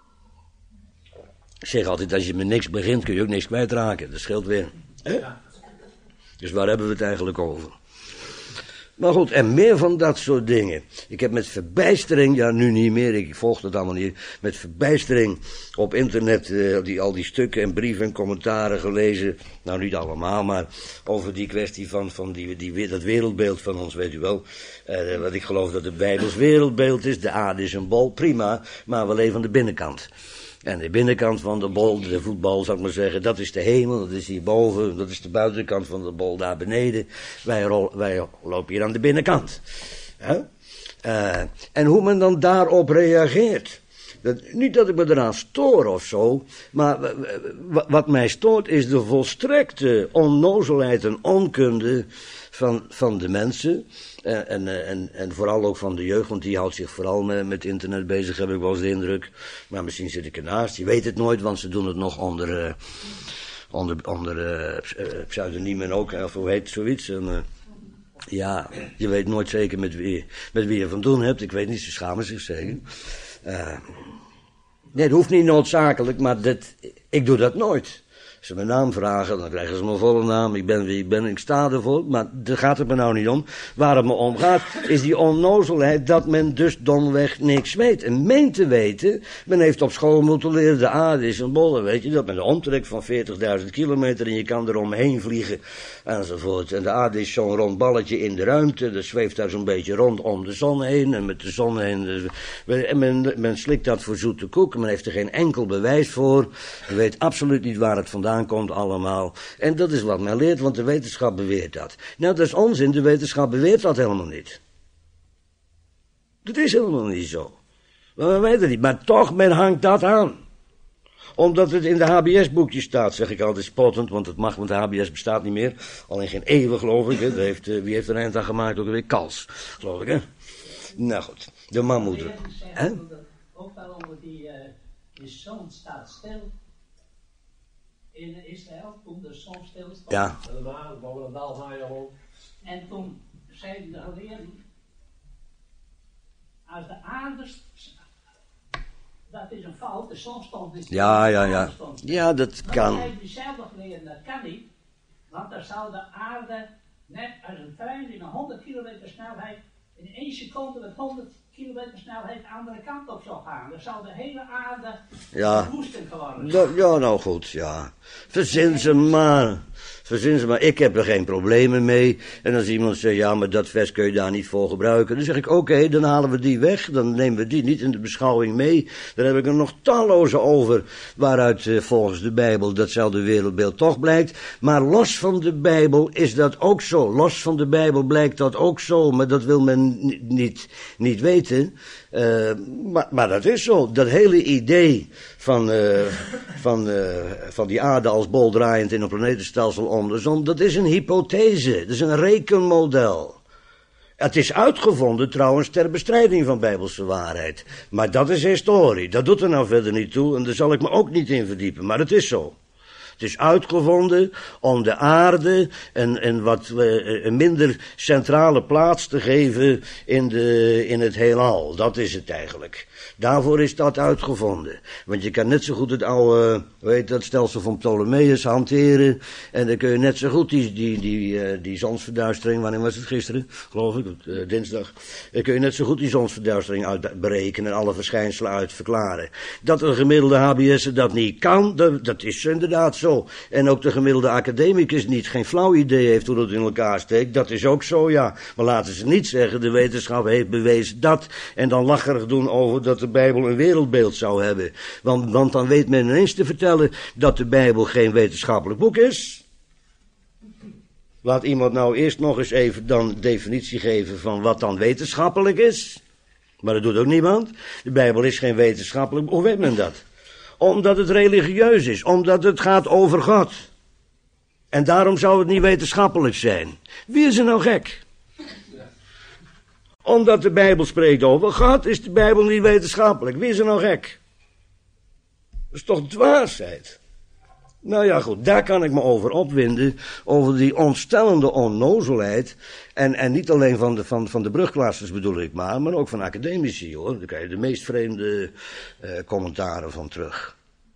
Ik zeg altijd, als je met niks begint, kun je ook niks kwijtraken. Dat scheelt weer. Hè? Dus waar hebben we het eigenlijk over? Maar goed, en meer van dat soort dingen. Ik heb met verbijstering, ja nu niet meer, ik volg het allemaal niet, met verbijstering op internet uh, die, al die stukken en brieven en commentaren gelezen. Nou niet allemaal, maar over die kwestie van, van die, die, dat wereldbeeld van ons, weet u wel. Uh, wat ik geloof dat het Bijbels wereldbeeld is, de aarde is een bol, prima, maar we leven aan de binnenkant. En de binnenkant van de bol, de voetbal zou ik maar zeggen, dat is de hemel, dat is hierboven, dat is de buitenkant van de bol daar beneden. Wij, rol, wij lopen hier aan de binnenkant. Uh, en hoe men dan daarop reageert. Dat, niet dat ik me eraan stoor of zo, maar wat mij stoort is de volstrekte onnozelheid en onkunde van, van de mensen. En, en, en, en vooral ook van de jeugd, want die houdt zich vooral met, met internet bezig, heb ik wel eens de indruk. Maar misschien zit ik ernaast, je weet het nooit, want ze doen het nog onder, uh, onder, onder uh, pseudoniemen ook, of hoe heet zoiets. En, uh, ja, je weet nooit zeker met wie, met wie je van doen hebt, ik weet niet, ze schamen zich zeker. Uh, nee, dat hoeft niet noodzakelijk, maar dat, ik doe dat nooit. Als ze mijn naam vragen, dan krijgen ze mijn volle naam. Ik ben wie ik ben, ik sta ervoor. Maar daar gaat het me nou niet om. Waar het me om gaat, is die onnozelheid dat men dus domweg niks weet. En meent te weten, men heeft op school moeten leren, de aarde is een bol. Weet je dat, met een omtrek van veertigduizend kilometer en je kan er omheen vliegen, enzovoort. En de aarde is zo'n rond balletje in de ruimte, dat zweeft daar zo'n beetje rond om de zon heen. En met de zon heen, en men, men slikt dat voor zoete koek. Men heeft er geen enkel bewijs voor. Men weet absoluut niet waar het vandaan komt allemaal. En dat is wat men leert, want de wetenschap beweert dat. Nou, dat is onzin, de wetenschap beweert dat helemaal niet. Dat is helemaal niet zo. Maar men weet het niet, maar toch, men hangt dat aan. Omdat het in de H B S-boekjes staat, zeg ik altijd spottend, want het mag, want de H B S bestaat niet meer. Al in geen eeuwen, geloof ik. Hè. Dat heeft, uh, wie heeft er een eind aan gemaakt? Ook weer Kals, geloof ik, hè. Nou goed, de manmoeder. Hè? Ook wel onder die, uh, die zon staat stil. In Israël, toen de zon stil stond. Ja. En toen zeiden de geleerden, als de aarde, dat is een fout, de zon stond niet stil. Ja, ja, ja. Ja, dat kan. Dan zei diezelfde geleerden, dat kan niet, want dan zou de aarde, net als een trein in een honderd kilometer snelheid, in één seconde met honderd kilometer snelheid de andere kant op zou gaan. Dan zou de hele aarde ja. woestijn geworden zijn. Ja, nou goed, ja. Verzin ze maar. Verzin ze maar, ik heb er geen problemen mee. En als iemand zegt, ja, maar dat vers kun je daar niet voor gebruiken. Dan zeg ik, oké, okay, dan halen we die weg. Dan nemen we die niet in de beschouwing mee. Daar heb ik er nog talloze over, waaruit uh, volgens de Bijbel datzelfde wereldbeeld toch blijkt. Maar los van de Bijbel is dat ook zo. Los van de Bijbel blijkt dat ook zo, maar dat wil men n- niet, niet weten. Uh, maar, maar dat is zo. Dat hele idee van, uh, van, uh, van die aarde als bol draaiend in een planetenstelsel om de zon, dat is een hypothese. Dat is een rekenmodel. Het is uitgevonden trouwens ter bestrijding van bijbelse waarheid. Maar dat is historie. Dat doet er nou verder niet toe en daar zal ik me ook niet in verdiepen. Maar het is zo. Het is uitgevonden om de aarde een, een wat uh, een minder centrale plaats te geven in, de, in het heelal. Dat is het eigenlijk. Daarvoor is dat uitgevonden. Want je kan net zo goed het oude, weet dat stelsel van Ptolemeus hanteren. En dan kun je net zo goed die, die, die, uh, die zonsverduistering, wanneer was het gisteren, geloof ik, uh, dinsdag. Dan kun je net zo goed die zonsverduistering uitberekenen en alle verschijnselen uitverklaren. Dat een gemiddelde H B S'er dat niet kan, dat, dat is inderdaad zo. En ook de gemiddelde academicus niet, geen flauw idee heeft hoe dat in elkaar steekt. Dat is ook zo, ja. Maar laten ze niet zeggen, de wetenschap heeft bewezen dat. En dan lacherig doen over dat de Bijbel een wereldbeeld zou hebben. Want, want dan weet men ineens te vertellen dat de Bijbel geen wetenschappelijk boek is. Laat iemand nou eerst nog eens even dan definitie geven van wat dan wetenschappelijk is. Maar dat doet ook niemand. De Bijbel is geen wetenschappelijk boek. Hoe weet men dat? Omdat het religieus is, omdat het gaat over God. En daarom zou het niet wetenschappelijk zijn. Wie is er nou gek? Omdat de Bijbel spreekt over God, is de Bijbel niet wetenschappelijk. Wie is er nou gek? Dat is toch dwaasheid? Nou ja, goed, daar kan ik me over opwinden, over die ontstellende onnozelheid. En, en niet alleen van de, van, van de brugklassers bedoel ik maar, maar ook van academici, hoor. Daar krijg je de meest vreemde uh, commentaren van terug.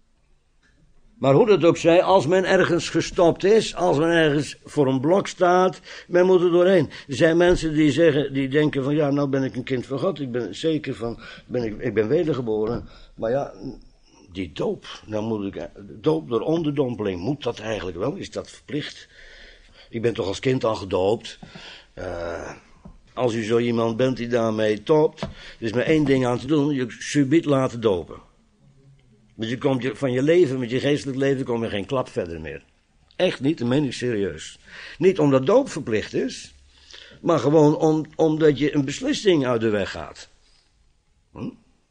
Maar hoe dat ook zij, als men ergens gestopt is, als men ergens voor een blok staat, men moet er doorheen. Er zijn mensen die zeggen, die denken van, ja, nou ben ik een kind van God, ik ben zeker van, ben ik, ik ben wedergeboren, maar ja, die doop, dan moet ik, doop door onderdompeling, moet dat eigenlijk wel? Is dat verplicht? Ik ben toch als kind al gedoopt. Uh, als u zo iemand bent die daarmee topt, er is maar één ding aan te doen, je subiet laten dopen. Want je komt je, van je leven, met je geestelijk leven, kom je geen klap verder meer. Echt niet, dat meen ik serieus. Niet omdat doop verplicht is, maar gewoon om, omdat je een beslissing uit de weg gaat. Hm?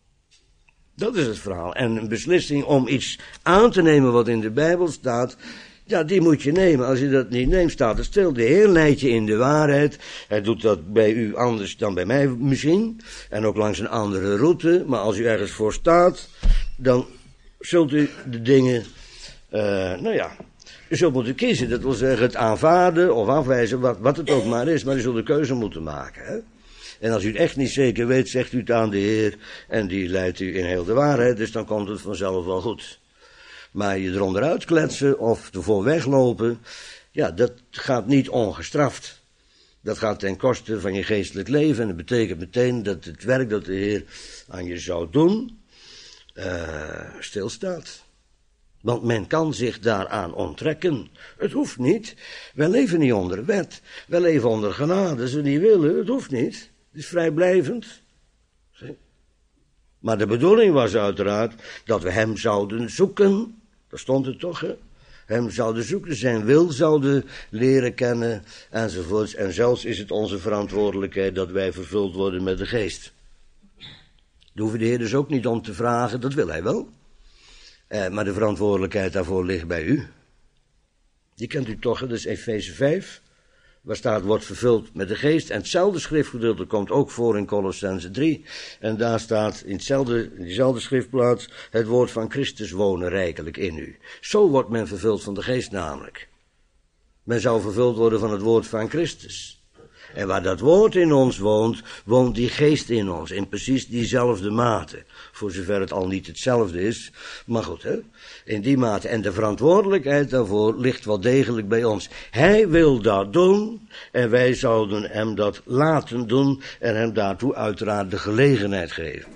Dat is het verhaal. En een beslissing om iets aan te nemen wat in de Bijbel staat, ja, die moet je nemen. Als je dat niet neemt, staat het stil. De Heer leidt je in de waarheid. Hij doet dat bij u anders dan bij mij misschien. En ook langs een andere route. Maar als u ergens voor staat, dan zult u de dingen, uh, nou ja, u zult moeten kiezen. Dat wil zeggen het aanvaarden of afwijzen, wat, wat het ook maar is. Maar u zult een keuze moeten maken, hè. En als u het echt niet zeker weet, zegt u het aan de Heer. En die leidt u in heel de waarheid. Dus dan komt het vanzelf wel goed. Maar je eronder uitkletsen of ervoor weglopen, ja, dat gaat niet ongestraft. Dat gaat ten koste van je geestelijk leven. En dat betekent meteen dat het werk dat de Heer aan je zou doen, uh, stilstaat. Want men kan zich daaraan onttrekken. Het hoeft niet. Wij leven niet onder wet. Wij leven onder genade. Als we niet willen, het hoeft niet. Het is vrijblijvend. Zie? Maar de bedoeling was uiteraard dat we hem zouden zoeken. Daar stond het toch, hè? Hem zouden zoeken, zijn wil zouden leren kennen, enzovoorts. En zelfs is het onze verantwoordelijkheid dat wij vervuld worden met de geest. Daar hoeven de Heer dus ook niet om te vragen, dat wil hij wel. Eh, maar de verantwoordelijkheid daarvoor ligt bij u. Die kent u toch, dat is Efeze vijf. Waar staat, wordt vervuld met de geest. En hetzelfde schriftgedeelte komt ook voor in Colossenzen drie. En daar staat in, hetzelfde, in diezelfde schriftplaats het woord van Christus wonen rijkelijk in u. Zo wordt men vervuld van de geest namelijk. Men zou vervuld worden van het woord van Christus. En waar dat woord in ons woont, woont die geest in ons. In precies diezelfde mate. Voor zover het al niet hetzelfde is. Maar goed, hè? In die mate. En de verantwoordelijkheid daarvoor ligt wel degelijk bij ons. Hij wil dat doen. En wij zouden hem dat laten doen. En hem daartoe uiteraard de gelegenheid geven.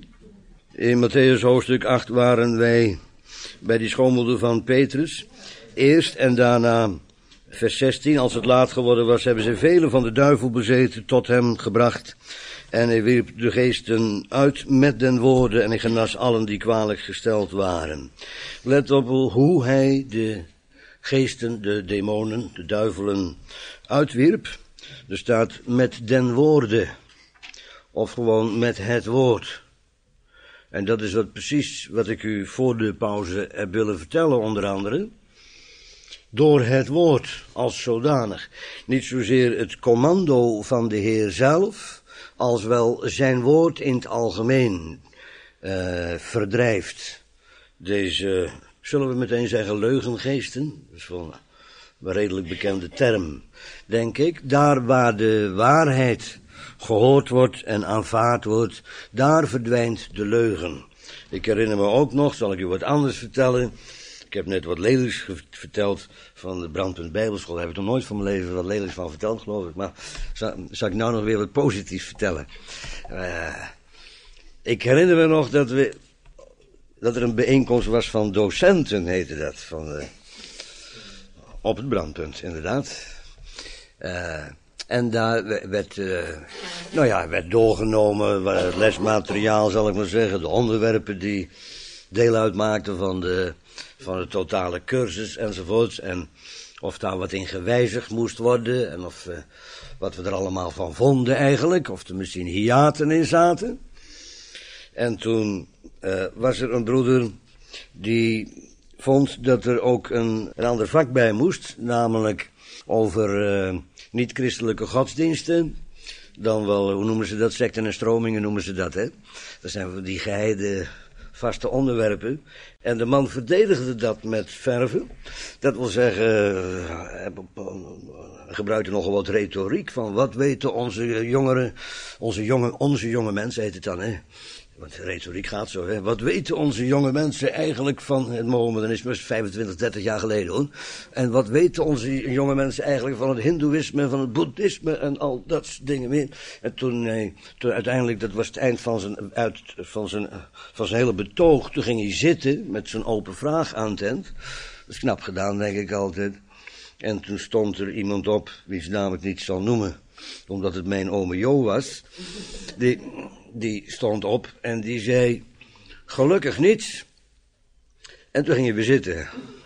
In Mattheüs hoofdstuk acht waren wij bij die schoonmoeder van Petrus. eerst en daarna vers zestien. Als het laat geworden was, hebben ze velen van de duivel bezeten, tot hem gebracht. En hij wierp de geesten uit met den woorden en hij genas allen die kwalijk gesteld waren. Let op hoe hij de geesten, de demonen, de duivelen uitwierp. Er staat met den woorden. Of gewoon met het woord. En dat is wat precies wat ik u voor de pauze heb willen vertellen, onder andere. Door het woord als zodanig. Niet zozeer het commando van de Heer zelf, als wel zijn woord in het algemeen uh, verdrijft. Deze, zullen we meteen zeggen, leugengeesten. Dat is wel een redelijk bekende term, denk ik. Daar waar de waarheid gehoord wordt en aanvaard wordt, daar verdwijnt de leugen. Ik herinner me ook nog, zal ik u wat anders vertellen. Ik heb net wat lelijks verteld van de Brandpunt Bijbelschool. Daar heb ik nog nooit van mijn leven wat lelijks van verteld, geloof ik. Maar zal, zal ik nou nog weer wat positiefs vertellen? Uh, ik herinner me nog dat, we, dat er een bijeenkomst was van docenten, heette dat. Van, uh, op het Brandpunt, inderdaad. Uh, En daar werd, uh, nou ja, werd doorgenomen, het lesmateriaal zal ik maar zeggen, de onderwerpen die deel uitmaakten van de, van de totale cursus enzovoorts. En of daar wat in gewijzigd moest worden en of uh, wat we er allemaal van vonden eigenlijk, of er misschien hiaten in zaten. En toen uh, was er een broeder die vond dat er ook een, een ander vak bij moest, namelijk over uh, niet-christelijke godsdiensten, dan wel, hoe noemen ze dat, secten en stromingen noemen ze dat, hè. Dat zijn die geheide vaste onderwerpen. En de man verdedigde dat met verven. Dat wil zeggen, uh, gebruikte nogal wat retoriek van wat weten onze jongeren, onze jonge, onze jonge mensen heet het dan, hè. Want retoriek gaat zo, hè. Wat weten onze jonge mensen eigenlijk van het Mohammedanisme, vijfentwintig, dertig jaar geleden, hoor. En wat weten onze jonge mensen eigenlijk van het hindoeïsme, van het boeddhisme en al dat soort dingen meer. En toen, nee, toen uiteindelijk, dat was het eind van zijn, uit, van zijn, van zijn hele betoog, toen ging hij zitten met zijn open vraag aan tent. Dat is knap gedaan, denk ik altijd. En toen stond er iemand op, wie zijn naam ik niet zal noemen, omdat het mijn ome Jo was, die... Die stond op en die zei, gelukkig niet. En toen ging hij weer zitten.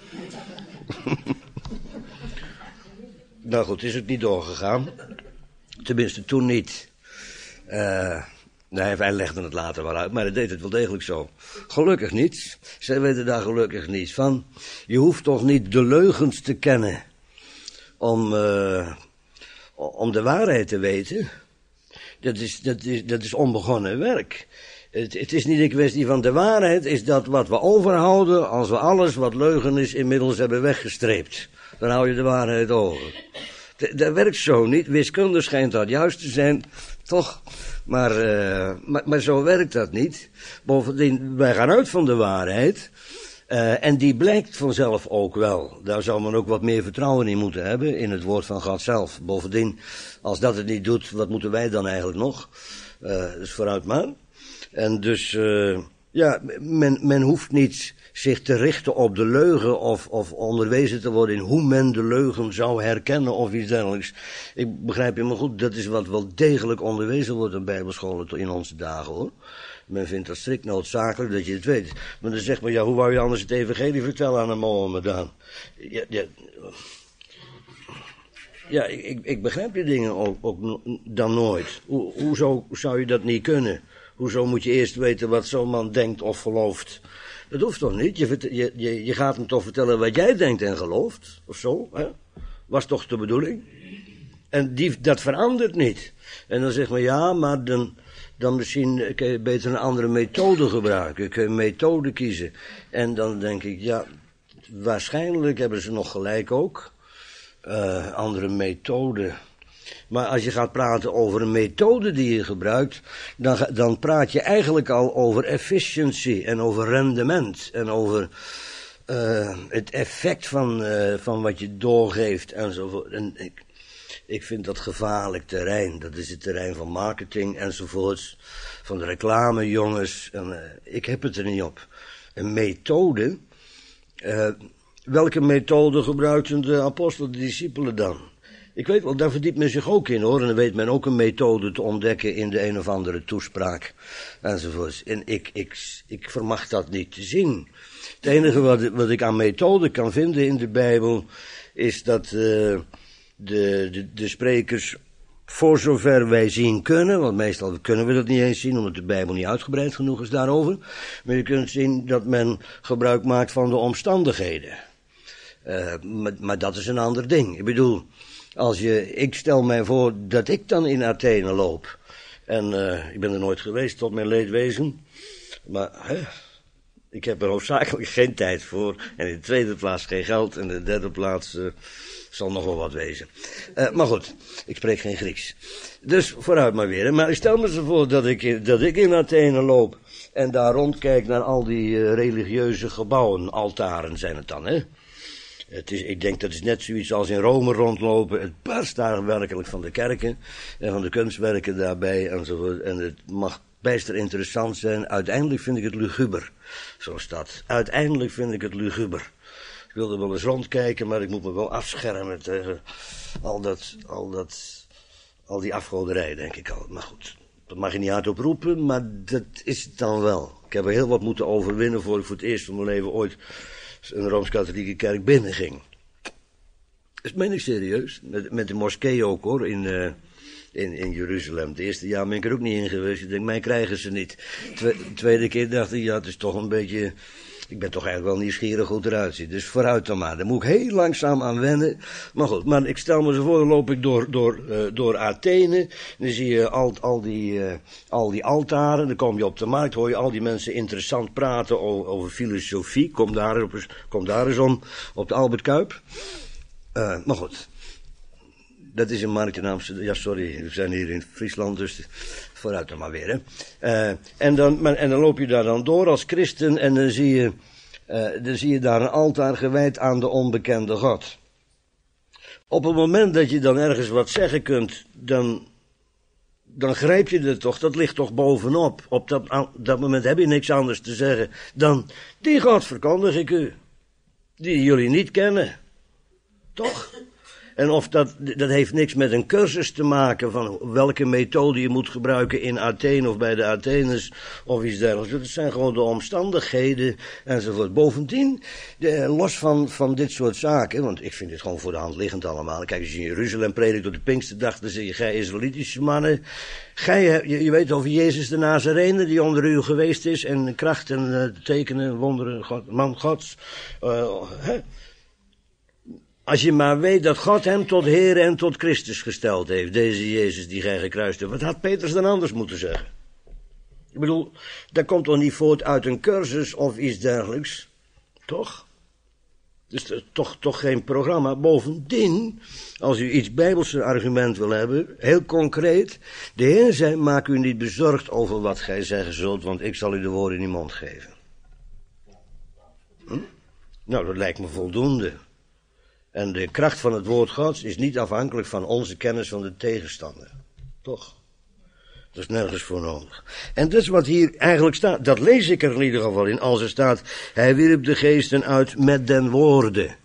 Nou goed, is het niet doorgegaan. Tenminste, toen niet. Uh, nee, hij legde het later wel uit, maar hij deed het wel degelijk zo. Gelukkig niet. Zij weten daar gelukkig niet van. Je hoeft toch niet de leugens te kennen om, uh, om de waarheid te weten. Dat is, dat is, dat is onbegonnen werk. Het, het is niet een kwestie van de waarheid, is dat wat we overhouden als we alles wat leugen is inmiddels hebben weggestreept. Dan hou je de waarheid over. Dat, dat werkt zo niet. Wiskundig schijnt dat juist te zijn, toch? Maar, uh, maar, maar zo werkt dat niet. Bovendien, wij gaan uit van de waarheid. Uh, en die blijkt vanzelf ook wel. Daar zou men ook wat meer vertrouwen in moeten hebben, in het woord van God zelf. Bovendien, als dat het niet doet, wat moeten wij dan eigenlijk nog? Uh, dus vooruit maar. En dus, uh, ja, men, men hoeft niet zich te richten op de leugen of, of onderwezen te worden in hoe men de leugen zou herkennen of iets dergelijks. Ik begrijp je maar goed, dat is wat wel degelijk onderwezen wordt in bijbelscholen in onze dagen, hoor. Men vindt dat strikt noodzakelijk dat je het weet. Maar dan zegt men, ja, hoe wou je anders het evangelie vertellen aan een Mohammedaan? Ja, ja, ja ik, ik begrijp die dingen ook, ook dan nooit. Ho, hoezo zou je dat niet kunnen? Hoezo moet je eerst weten wat zo'n man denkt of gelooft? Dat hoeft toch niet? Je, je, je, je gaat hem toch vertellen wat jij denkt en gelooft? Of zo, hè? Was toch de bedoeling? En die, dat verandert niet. En dan zegt men, ja, maar dan... dan misschien kun je beter een andere methode gebruiken. Kun je een methode kiezen. En dan denk ik, ja, waarschijnlijk hebben ze nog gelijk ook. Uh, andere methode. Maar als je gaat praten over een methode die je gebruikt, dan, dan praat je eigenlijk al over efficiency en over rendement en over uh, het effect van, uh, van wat je doorgeeft enzovoort. En ik, ik vind dat gevaarlijk terrein. Dat is het terrein van marketing enzovoorts, van de reclamejongens. En, uh, ik heb het er niet op. Een methode, uh, welke methode gebruikten de apostelen, de discipelen dan? Ik weet wel, daar verdiept men zich ook in hoor. En dan weet men ook een methode te ontdekken in de een of andere toespraak. Enzovoorts. En ik, ik, ik vermag dat niet te zien. Het enige wat, wat ik aan methode kan vinden in de Bijbel is dat uh, de, de, de sprekers, voor zover wij zien kunnen, want meestal kunnen we dat niet eens zien, omdat de Bijbel niet uitgebreid genoeg is daarover, maar je kunt zien dat men gebruik maakt van de omstandigheden. Uh, maar, maar dat is een ander ding. Ik bedoel, als je, ik stel mij voor dat ik dan in Athene loop, en uh, ik ben er nooit geweest tot mijn leedwezen, maar hè, ik heb er hoofdzakelijk geen tijd voor, en in de tweede plaats geen geld, en in de derde plaats uh, zal nog wel wat wezen. Uh, maar goed, ik spreek geen Grieks. Dus vooruit maar weer. Maar ik stel me zo voor dat ik, dat ik in Athene loop en daar rondkijk naar al die uh, religieuze gebouwen, altaren zijn het dan, hè. Het is, ik denk dat is net zoiets als in Rome rondlopen. Het barst daar werkelijk van de kerken en van de kunstwerken daarbij enzovoort. En het mag bijster interessant zijn. Uiteindelijk vind ik het luguber, zo'n stad. Uiteindelijk vind ik het luguber. Ik wilde wel eens rondkijken, maar ik moet me wel afschermen tegen al dat, al dat, al die afgoderij, denk ik al. Maar goed, dat mag je niet hardop roepen, maar dat is het dan wel. Ik heb er heel wat moeten overwinnen voor ik voor het eerst van mijn leven ooit een Rooms-Katholieke kerk binnenging. Dat meen ik serieus. Met, met de moskee ook hoor, in, uh, in, in Jeruzalem. Het eerste jaar ben ik er ook niet in geweest. Ik denk, mij krijgen ze niet. Twe, tweede keer dacht ik, ja, het is toch een beetje, ik ben toch eigenlijk wel nieuwsgierig hoe het eruit ziet. Dus vooruit dan maar. Daar moet ik heel langzaam aan wennen. Maar goed, maar ik stel me zo voor, dan loop ik door, door, uh, door Athene. Dan zie je al, al, die, uh, al die altaren. Dan kom je op de markt, hoor je al die mensen interessant praten over, over filosofie. Kom daar, op, kom daar eens om, op de Albert Kuip. Uh, maar goed. Dat is een markt in Amsterdam. Ja, sorry, we zijn hier in Friesland, dus vooruit dan maar weer. Hè. Uh, en, dan, en dan loop je daar dan door als christen en dan zie je, uh, dan zie je daar een altaar gewijd aan de onbekende God. Op het moment dat je dan ergens wat zeggen kunt, dan, dan grijp je er toch, dat ligt toch bovenop. Op dat, dat moment heb je niks anders te zeggen dan, die God verkondig ik u, die jullie niet kennen. Toch? En of dat, dat heeft niks met een cursus te maken van welke methode je moet gebruiken in Athene of bij de Atheners of iets dergelijks. Dat zijn gewoon de omstandigheden enzovoort. Bovendien, de, los van, van dit soort zaken, want ik vind het gewoon voor de hand liggend allemaal. Kijk, als je in Jeruzalem predikt op de Pinksterdag, dan zeg je, gij Israëlitische mannen, gij, je, je weet over Jezus de Nazarene, die onder u geweest is en kracht en uh, tekenen, wonderen, God, man Gods. Uh, hè? Als je maar weet dat God hem tot Heer en tot Christus gesteld heeft, deze Jezus die gij gekruist hebt. Wat had Petrus dan anders moeten zeggen? Ik bedoel, dat komt toch niet voort uit een cursus of iets dergelijks? Toch? Dus uh, toch, toch geen programma. Bovendien, als u iets bijbelse argument wil hebben, heel concreet, de Heer zei, maak u niet bezorgd over wat gij zeggen zult, want ik zal u de woorden in uw mond geven. Hm? Nou, dat lijkt me voldoende. En de kracht van het woord Gods is niet afhankelijk van onze kennis van de tegenstander. Toch? Dat is nergens voor nodig. En dat is wat hier eigenlijk staat. Dat lees ik er in ieder geval in. Als er staat, hij wierp de geesten uit met den woorden.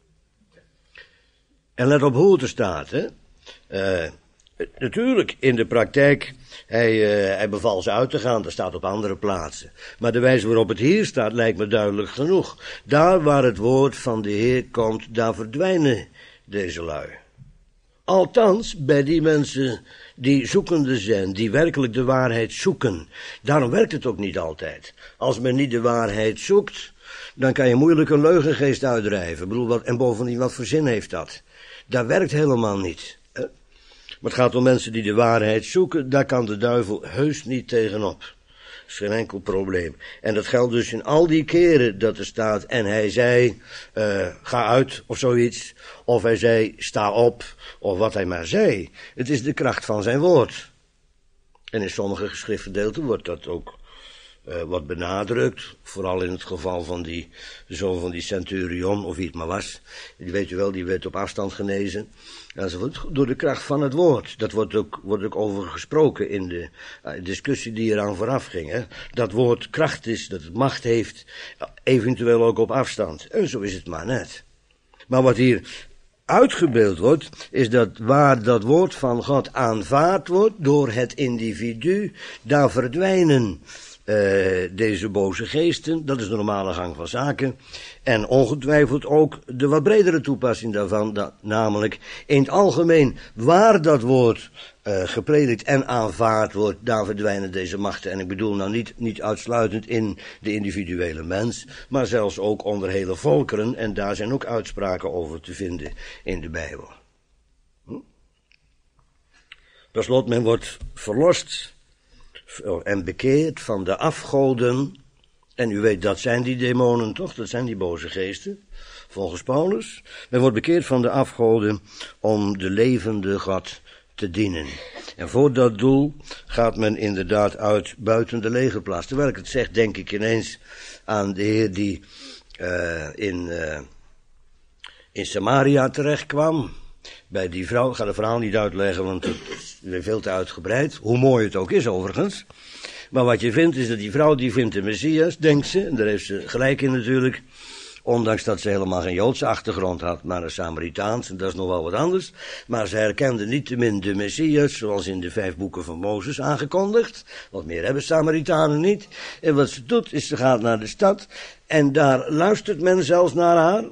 En let op hoe het er staat, hè. Uh, natuurlijk, in de praktijk, hij, uh, hij beval ze uit te gaan, dat staat op andere plaatsen. Maar de wijze waarop het hier staat, lijkt me duidelijk genoeg. Daar waar het woord van de Heer komt, daar verdwijnen deze lui. Althans, bij die mensen die zoekende zijn, die werkelijk de waarheid zoeken. Daarom werkt het ook niet altijd. Als men niet de waarheid zoekt, dan kan je moeilijk een leugengeest uitdrijven. Ik bedoel, wat, en bovendien, wat voor zin heeft dat? Dat werkt helemaal niet. Maar het gaat om mensen die de waarheid zoeken, daar kan de duivel heus niet tegenop. Dat is geen enkel probleem. En dat geldt dus in al die keren dat er staat, en hij zei, uh, ga uit, of zoiets. Of hij zei, sta op, of wat hij maar zei. Het is de kracht van zijn woord. En in sommige geschriftgedeelten wordt dat ook uh, wordt benadrukt. Vooral in het geval van die zoon van die centurion, of wie het maar was. Die weet u wel, die werd op afstand genezen. Enzovoort, door de kracht van het woord. Dat wordt ook, wordt ook over gesproken in de uh, discussie die eraan vooraf ging. Hè? Dat woord kracht is, dat het macht heeft, eventueel ook op afstand. En zo is het maar net. Maar wat hier uitgebeeld wordt, is dat waar dat woord van God aanvaard wordt door het individu, daar verdwijnen uh, deze boze geesten. Dat is de normale gang van zaken. En ongetwijfeld ook de wat bredere toepassing daarvan, dat, namelijk in het algemeen waar dat woord uh, gepredikt en aanvaard wordt, daar verdwijnen deze machten. En ik bedoel nou niet, niet uitsluitend in de individuele mens, maar zelfs ook onder hele volkeren. En daar zijn ook uitspraken over te vinden in de Bijbel. Hm? Per slot, men wordt verlost en bekeerd van de afgoden. En u weet, dat zijn die demonen toch? Dat zijn die boze geesten, volgens Paulus. Men wordt bekeerd van de afgoden om de levende God te dienen. En voor dat doel gaat men inderdaad uit buiten de legerplaats. Terwijl ik het zeg, denk ik ineens aan de Heer die uh, in, uh, in Samaria terecht kwam. Bij die vrouw, ik ga het verhaal niet uitleggen, want het is weer veel te uitgebreid. Hoe mooi het ook is overigens. Maar wat je vindt is dat die vrouw, die vindt de Messias, denkt ze, en daar heeft ze gelijk in natuurlijk, ondanks dat ze helemaal geen Joodse achtergrond had, maar een Samaritaans, en dat is nog wel wat anders. Maar ze herkende niettemin de Messias, zoals in de vijf boeken van Mozes aangekondigd. Wat meer hebben Samaritanen niet. En wat ze doet, is ze gaat naar de stad, en daar luistert men zelfs naar haar.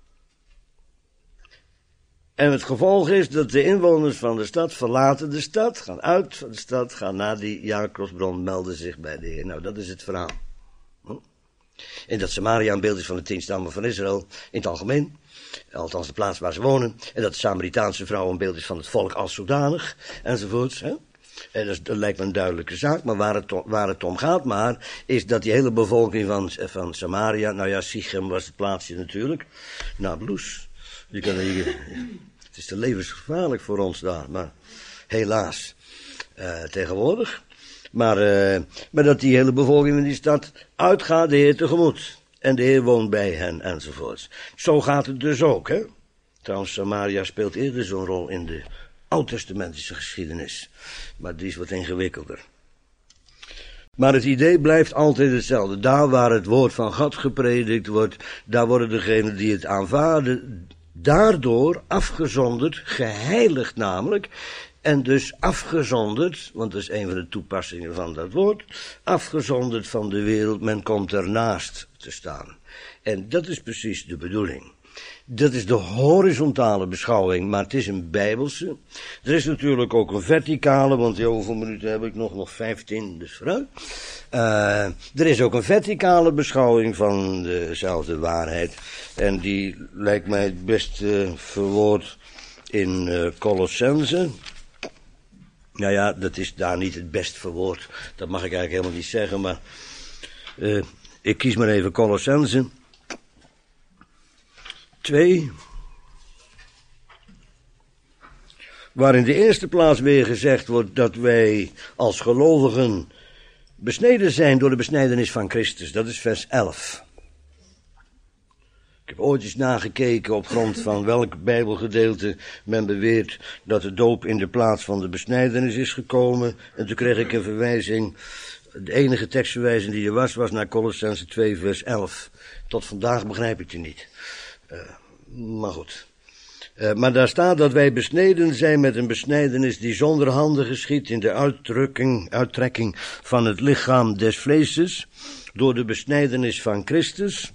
En het gevolg is dat de inwoners van de stad verlaten de stad, gaan uit van de stad, gaan naar die Jacobsbron, melden zich bij de Heer. Nou, dat is het verhaal. Hm? En dat Samaria een beeld is van de tien stammen van Israël, in het algemeen, althans de plaats waar ze wonen. En dat de Samaritaanse vrouw een beeld is van het volk als zodanig, enzovoorts. Hè? En dat, is, dat lijkt me een duidelijke zaak, maar waar het, waar het om gaat maar, is dat die hele bevolking van, van Samaria, nou ja, Sichem was het plaatsje natuurlijk, Nablus. Je kan hier, het is te levensgevaarlijk voor ons daar, maar helaas, uh, tegenwoordig. Maar, uh, maar dat die hele bevolking in die stad uitgaat de Heer tegemoet. En de Heer woont bij hen, enzovoorts. Zo gaat het dus ook, hè. Trouwens, Samaria speelt eerder zo'n rol in de oud-testamentische geschiedenis. Maar die is wat ingewikkelder. Maar het idee blijft altijd hetzelfde. Daar waar het woord van God gepredikt wordt, daar worden degenen die het aanvaarden daardoor afgezonderd, geheiligd namelijk, en dus afgezonderd, want dat is een van de toepassingen van dat woord, afgezonderd van de wereld, men komt ernaast te staan. En dat is precies de bedoeling. Dat is de horizontale beschouwing, maar het is een bijbelse. Er is natuurlijk ook een verticale, want ja, hoeveel minuten heb ik nog? Nog vijftien, dus vooruit. Uh, er is ook een verticale beschouwing van dezelfde waarheid. En die lijkt mij het best uh, verwoord in uh, Colossense. Nou ja, dat is daar niet het best verwoord. Dat mag ik eigenlijk helemaal niet zeggen, maar uh, ik kies maar even Colossense. twee, waar in de eerste plaats weer gezegd wordt dat wij als gelovigen besneden zijn door de besnijdenis van Christus. Dat is vers elf. Ik heb ooit eens nagekeken op grond van welk bijbelgedeelte men beweert dat de doop in de plaats van de besnijdenis is gekomen. En toen kreeg ik een verwijzing, de enige tekstverwijzing die er was, was naar Colossense twee vers elf. Tot vandaag begrijp ik die niet. Uh, maar goed. Uh, maar daar staat dat wij besneden zijn met een besnijdenis die zonder handen geschiet in de uitdrukking, uittrekking van het lichaam des vleeses, door de besnijdenis van Christus.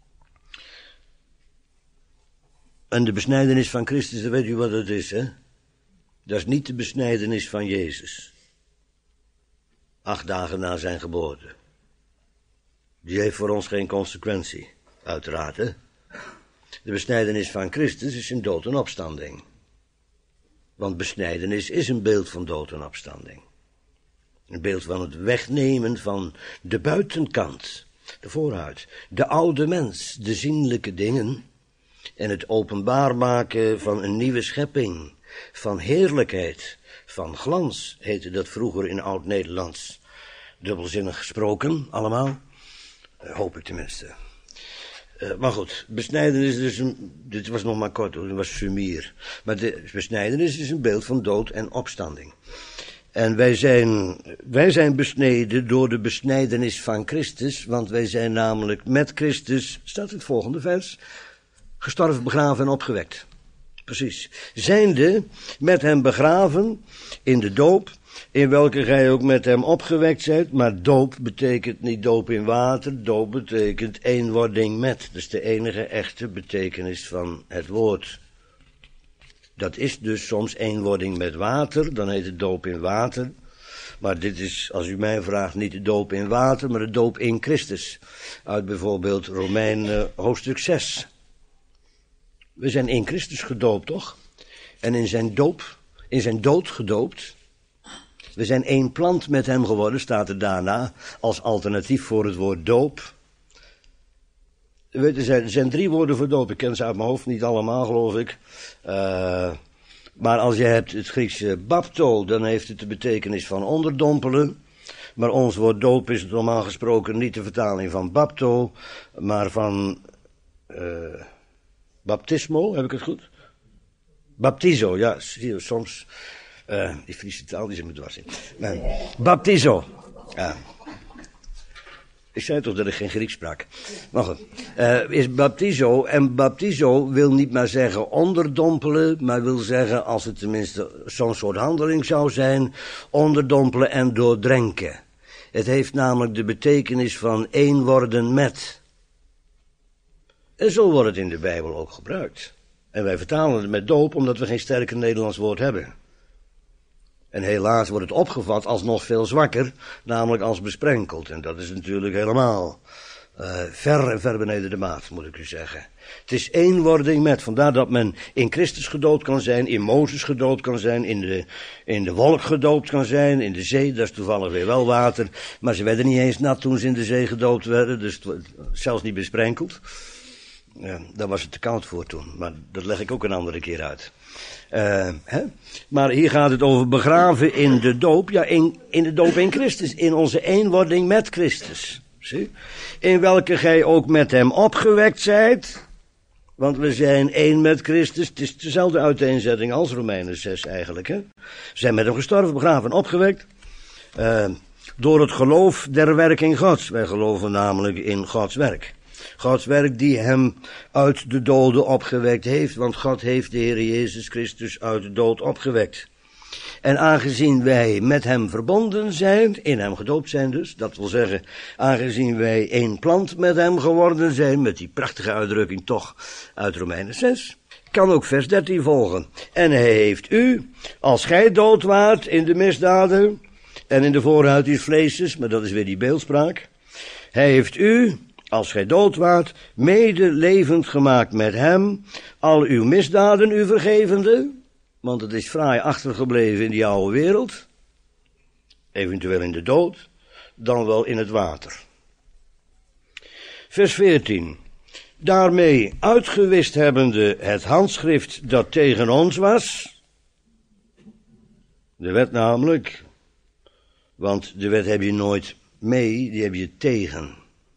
En de besnijdenis van Christus, dan weet u wat het is, hè? Dat is niet de besnijdenis van Jezus. Acht dagen na zijn geboorte. Die heeft voor ons geen consequentie, uiteraard, hè? De besnijdenis van Christus is een dood en opstanding. Want besnijdenis is een beeld van dood en opstanding. Een beeld van het wegnemen van de buitenkant, de voorhuid, de oude mens, de zienlijke dingen, en het openbaar maken van een nieuwe schepping, van heerlijkheid, van glans, heette dat vroeger in Oud-Nederlands. dubbelzinnig gesproken, allemaal. Uh, hoop ik tenminste. Uh, maar goed, besnijdenis is dus een, dit was nog maar kort, het was sumier. Maar de besnijdenis is een beeld van dood en opstanding. En wij zijn, wij zijn besneden door de besnijdenis van Christus, want wij zijn namelijk met Christus, staat het volgende vers, gestorven, begraven en opgewekt. Precies. Zijnde met hem begraven in de doop, in welke gij ook met hem opgewekt zijt, maar doop betekent niet doop in water, doop betekent eenwording met. Dat is de enige echte betekenis van het woord. Dat is dus soms eenwording met water, dan heet het doop in water. Maar dit is, als u mij vraagt, niet de doop in water, maar de doop in Christus. Uit bijvoorbeeld Romeinen hoofdstuk zes. We zijn in Christus gedoopt, toch? En in zijn doop, in zijn dood gedoopt. We zijn één plant met hem geworden, staat er daarna, als alternatief voor het woord doop. Weet, er, zijn, er zijn drie woorden voor doop, ik ken ze uit mijn hoofd, niet allemaal geloof ik. Uh, maar als je hebt het Griekse bapto, dan heeft het de betekenis van onderdompelen. Maar ons woord doop is normaal gesproken niet de vertaling van bapto, maar van uh, baptismo, heb ik het goed? Baptizo, ja, zie je, soms, uh, die Friese taal die zit me dwars in. Uh, baptizo, ja. Ik zei toch dat ik geen Grieks sprak. Maar goed, uh, is baptizo. En baptizo wil niet maar zeggen onderdompelen, maar wil zeggen, als het tenminste zo'n soort handeling zou zijn, onderdompelen en doordrenken. Het heeft namelijk de betekenis van één worden met. En zo wordt het in de Bijbel ook gebruikt. En wij vertalen het met doop, omdat we geen sterker Nederlands woord hebben. En helaas wordt het opgevat als nog veel zwakker, namelijk als besprenkeld. En dat is natuurlijk helemaal uh, ver en ver beneden de maat, moet ik u zeggen. Het is eenwording met, vandaar dat men in Christus gedoopt kan zijn, in Mozes gedoopt kan zijn, in de, in de wolk gedoopt kan zijn, in de zee, dat is toevallig weer wel water. Maar ze werden niet eens nat toen ze in de zee gedoopt werden, dus zelfs niet besprenkeld. Ja, daar was het te koud voor toen, maar dat leg ik ook een andere keer uit. Uh, hè? Maar hier gaat het over begraven in de doop, ja, in, in de doop in Christus, in onze eenwording met Christus. Zie? In welke gij ook met hem opgewekt zijt, want we zijn één met Christus, het is dezelfde uiteenzetting als Romeinen zes eigenlijk, hè. We zijn met hem gestorven, begraven en opgewekt, uh, door het geloof der werking Gods. Wij geloven namelijk in Gods werk. Gods werk die hem uit de doden opgewekt heeft, want God heeft de Heer Jezus Christus uit de dood opgewekt. En aangezien wij met hem verbonden zijn, in hem gedoopt zijn dus, dat wil zeggen, aangezien wij één plant met hem geworden zijn, met die prachtige uitdrukking toch uit Romeinen zes, kan ook vers dertien volgen. En hij heeft u, als gij dood waart in de misdaden en in de voorhuid des vleeses, maar dat is weer die beeldspraak, hij heeft u, als gij dood waart, mede levend gemaakt met hem, al uw misdaden u vergevende, want het is fraai achtergebleven in die oude wereld, eventueel in de dood, dan wel in het water. Vers veertien. Daarmee uitgewist hebbende het handschrift dat tegen ons was, de wet namelijk, want de wet heb je nooit mee, die heb je tegen.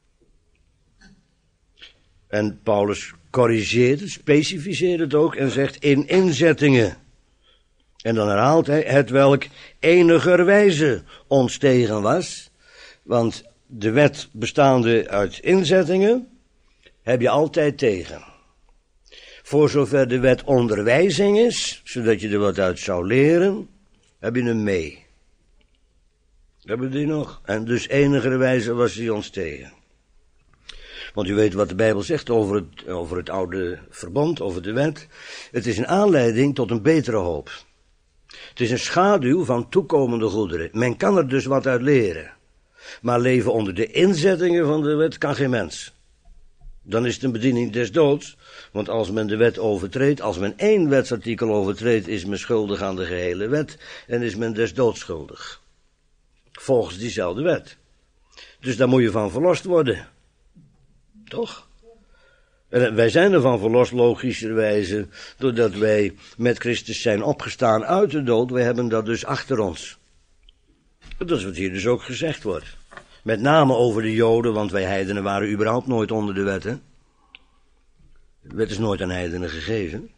En Paulus corrigeert het, specificeert het ook en zegt in inzettingen. En dan herhaalt hij het welk enigerwijze ons tegen was. Want de wet bestaande uit inzettingen heb je altijd tegen. Voor zover de wet onderwijzing is, zodat je er wat uit zou leren, heb je hem mee. Hebben we die nog? En dus enigerwijze was hij ons tegen. Want u weet wat de Bijbel zegt over het, over het oude verbond, over de wet. Het is een aanleiding tot een betere hoop. Het is een schaduw van toekomende goederen. Men kan er dus wat uit leren. Maar leven onder de inzettingen van de wet kan geen mens. Dan is het een bediening des doods. Want als men de wet overtreedt, als men één wetsartikel overtreedt, is men schuldig aan de gehele wet. En is men des doods schuldig. Volgens diezelfde wet. Dus daar moet je van verlost worden. Toch? En wij zijn ervan verlost, logischerwijze, doordat wij met Christus zijn opgestaan uit de dood. Wij hebben dat dus achter ons. Dat is wat hier dus ook gezegd wordt. Met name over de Joden, want wij heidenen waren überhaupt nooit onder de wet, hè. De wet is nooit aan heidenen gegeven.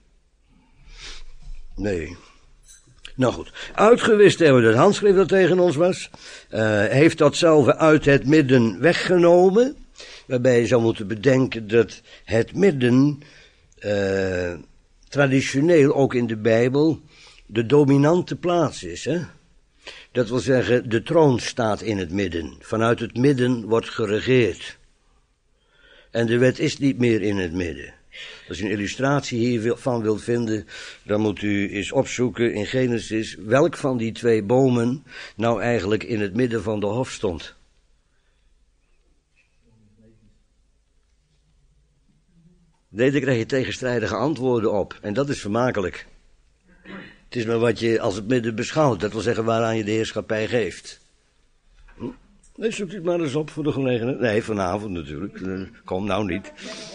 Nee. Nou goed, uitgewist hebben we het handschrift dat tegen ons was. Uh, heeft datzelfde uit het midden weggenomen. Waarbij je zou moeten bedenken dat het midden uh, traditioneel ook in de Bijbel de dominante plaats is. Hè? Dat wil zeggen, de troon staat in het midden. Vanuit het midden wordt geregeerd. En de wet is niet meer in het midden. Als u een illustratie hiervan wilt vinden, dan moet u eens opzoeken in Genesis welk van die twee bomen nou eigenlijk in het midden van de hof stond. Nee, daar krijg je tegenstrijdige antwoorden op. En dat is vermakelijk. Het is maar wat je als het midden beschouwt. Dat wil zeggen waaraan je de heerschappij geeft. Hm? Nee, zoek het maar eens op voor de gelegenheid. Nee, vanavond natuurlijk. Kom nou niet.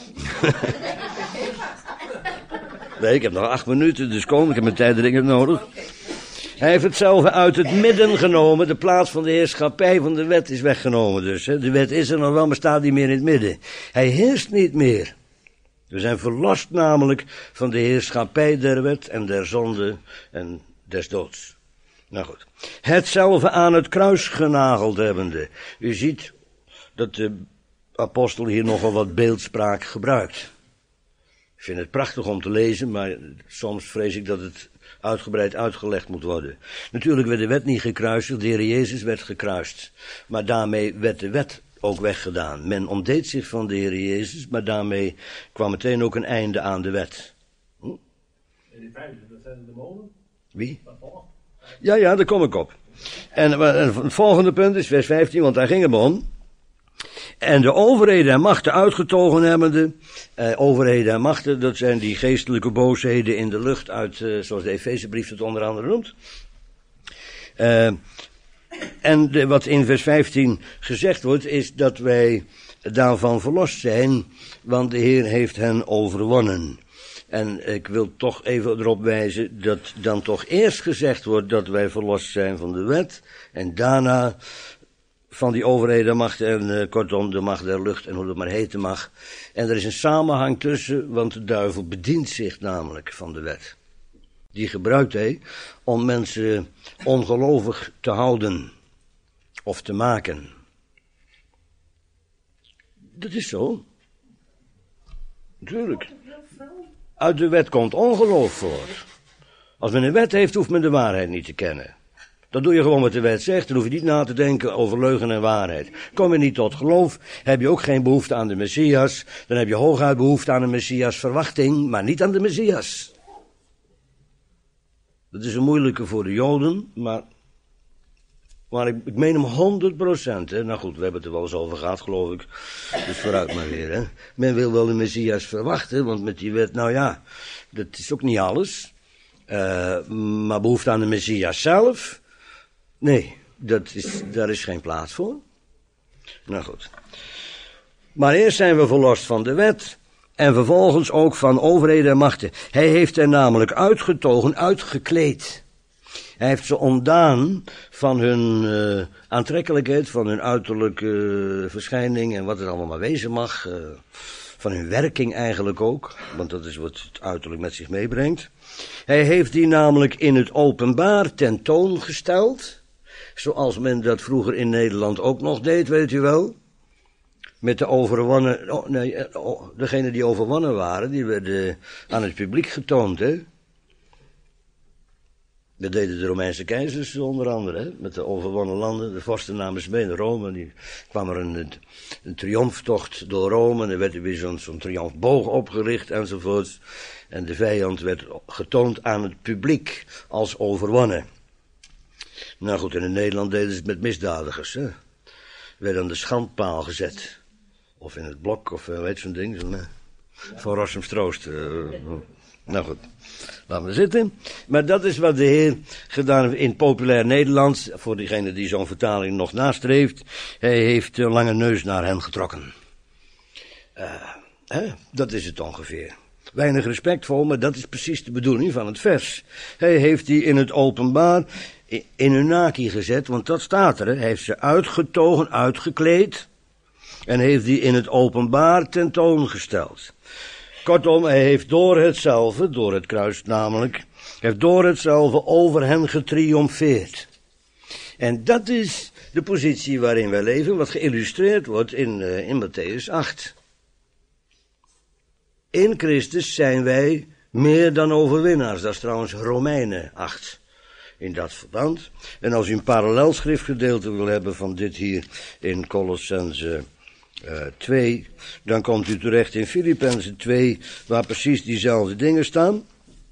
Nee, ik heb nog acht minuten, dus kom, ik heb mijn tijd dringend nodig. Hij heeft hetzelfde uit het midden genomen. De plaats van de heerschappij van de wet is weggenomen dus. Hè. De wet is er nog wel, maar staat niet meer in het midden. Hij heerst niet meer. We zijn verlost namelijk van de heerschappij der wet en der zonde en des doods. Nou goed. Hetzelfde aan het kruis genageld hebbende. U ziet dat de apostel hier nogal wat beeldspraak gebruikt. Ik vind het prachtig om te lezen, maar soms vrees ik dat het uitgebreid uitgelegd moet worden. Natuurlijk werd de wet niet gekruisigd, de Heer Jezus werd gekruist. Maar daarmee werd de wet ook weggedaan. Men ontdeed zich van de Heer Jezus, maar daarmee kwam meteen ook een einde aan de wet. Hm? En die vijfde, dat zijn de demonen? Wie? Ja, ja, daar kom ik op. En, en het volgende punt is vers vijftien, want daar ging het om. En de overheden en machten uitgetogen hebbende, eh, overheden en machten, dat zijn die geestelijke boosheden in de lucht uit, eh, zoals de Efezebrief het onder andere noemt. Eh, en de, wat in vers vijftien gezegd wordt, is dat wij daarvan verlost zijn, want de Heer heeft hen overwonnen. En ik wil toch even erop wijzen dat dan toch eerst gezegd wordt dat wij verlost zijn van de wet, en daarna van die overheden, macht en uh, kortom de macht der lucht en hoe het maar heten mag. En er is een samenhang tussen, want de duivel bedient zich namelijk van de wet. Die gebruikt hij om mensen ongelovig te houden of te maken. Dat is zo. Natuurlijk. Uit de wet komt ongeloof voor. Als men een wet heeft, hoeft men de waarheid niet te kennen. Dat doe je gewoon wat de wet zegt, dan hoef je niet na te denken over leugen en waarheid. Kom je niet tot geloof, heb je ook geen behoefte aan de Messias, dan heb je hooguit behoefte aan een Messias verwachting, maar niet aan de Messias. Dat is een moeilijke voor de Joden, maar, maar ik, ik meen hem honderd procent. Hè. Nou goed, we hebben het er wel eens over gehad, geloof ik, dus vooruit maar weer. Hè. Men wil wel de Messias verwachten, want met die wet, nou ja, dat is ook niet alles. Uh, maar behoefte aan de Messias zelf? Nee, dat is, daar is geen plaats voor. Nou goed. Maar eerst zijn we verlost van de wet en vervolgens ook van overheden en machten. Hij heeft er namelijk uitgetogen, uitgekleed. Hij heeft ze ontdaan van hun uh, aantrekkelijkheid, van hun uiterlijke uh, verschijning en wat het allemaal maar wezen mag. Uh, van hun werking eigenlijk ook, want dat is wat het uiterlijk met zich meebrengt. Hij heeft die namelijk in het openbaar tentoongesteld. Zoals men dat vroeger in Nederland ook nog deed, weet u wel. Met de overwonnen, oh, nee, oh, degenen die overwonnen waren, die werden aan het publiek getoond, hè. Dat deden de Romeinse keizers onder andere, hè, met de overwonnen landen. De vorsten namen ze mee naar Rome, die kwam er een, een triomftocht door Rome, en er werd er weer zo'n zo'n triomfboog opgericht enzovoort. En de vijand werd getoond aan het publiek als overwonnen. Nou goed, en in Nederland deden ze het met misdadigers, hè. Werd aan de schandpaal gezet. Of in het blok, of uh, weet zo'n ding. Zo'n, uh, van Rossums Troost. Uh, nou goed, laten we zitten. Maar dat is wat de Heer gedaan heeft in populair Nederlands. Voor diegene die zo'n vertaling nog nastreeft. Hij heeft een lange neus naar hen getrokken. Uh, hè? Dat is het ongeveer. Weinig respectvol, maar dat is precies de bedoeling van het vers. Hij heeft die in het openbaar in hun naki gezet, want dat staat er. Hè. Hij heeft ze uitgetogen, uitgekleed en heeft die in het openbaar tentoongesteld. Kortom, hij heeft door hetzelfde, door het kruis namelijk, heeft door hetzelfde over hen getriomfeerd. En dat is de positie waarin wij leven, wat geïllustreerd wordt in, uh, in Mattheüs acht. In Christus zijn wij meer dan overwinnaars. Dat is trouwens Romeinen acht. In dat verband. En als u een parallel schriftgedeelte wil hebben van dit hier in Colossense uh, twee, dan komt u terecht in Filippenzen twee, waar precies diezelfde dingen staan.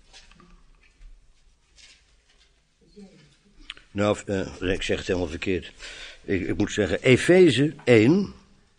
Nou, uh, ik zeg het helemaal verkeerd. Ik, ik moet zeggen, Efeze één.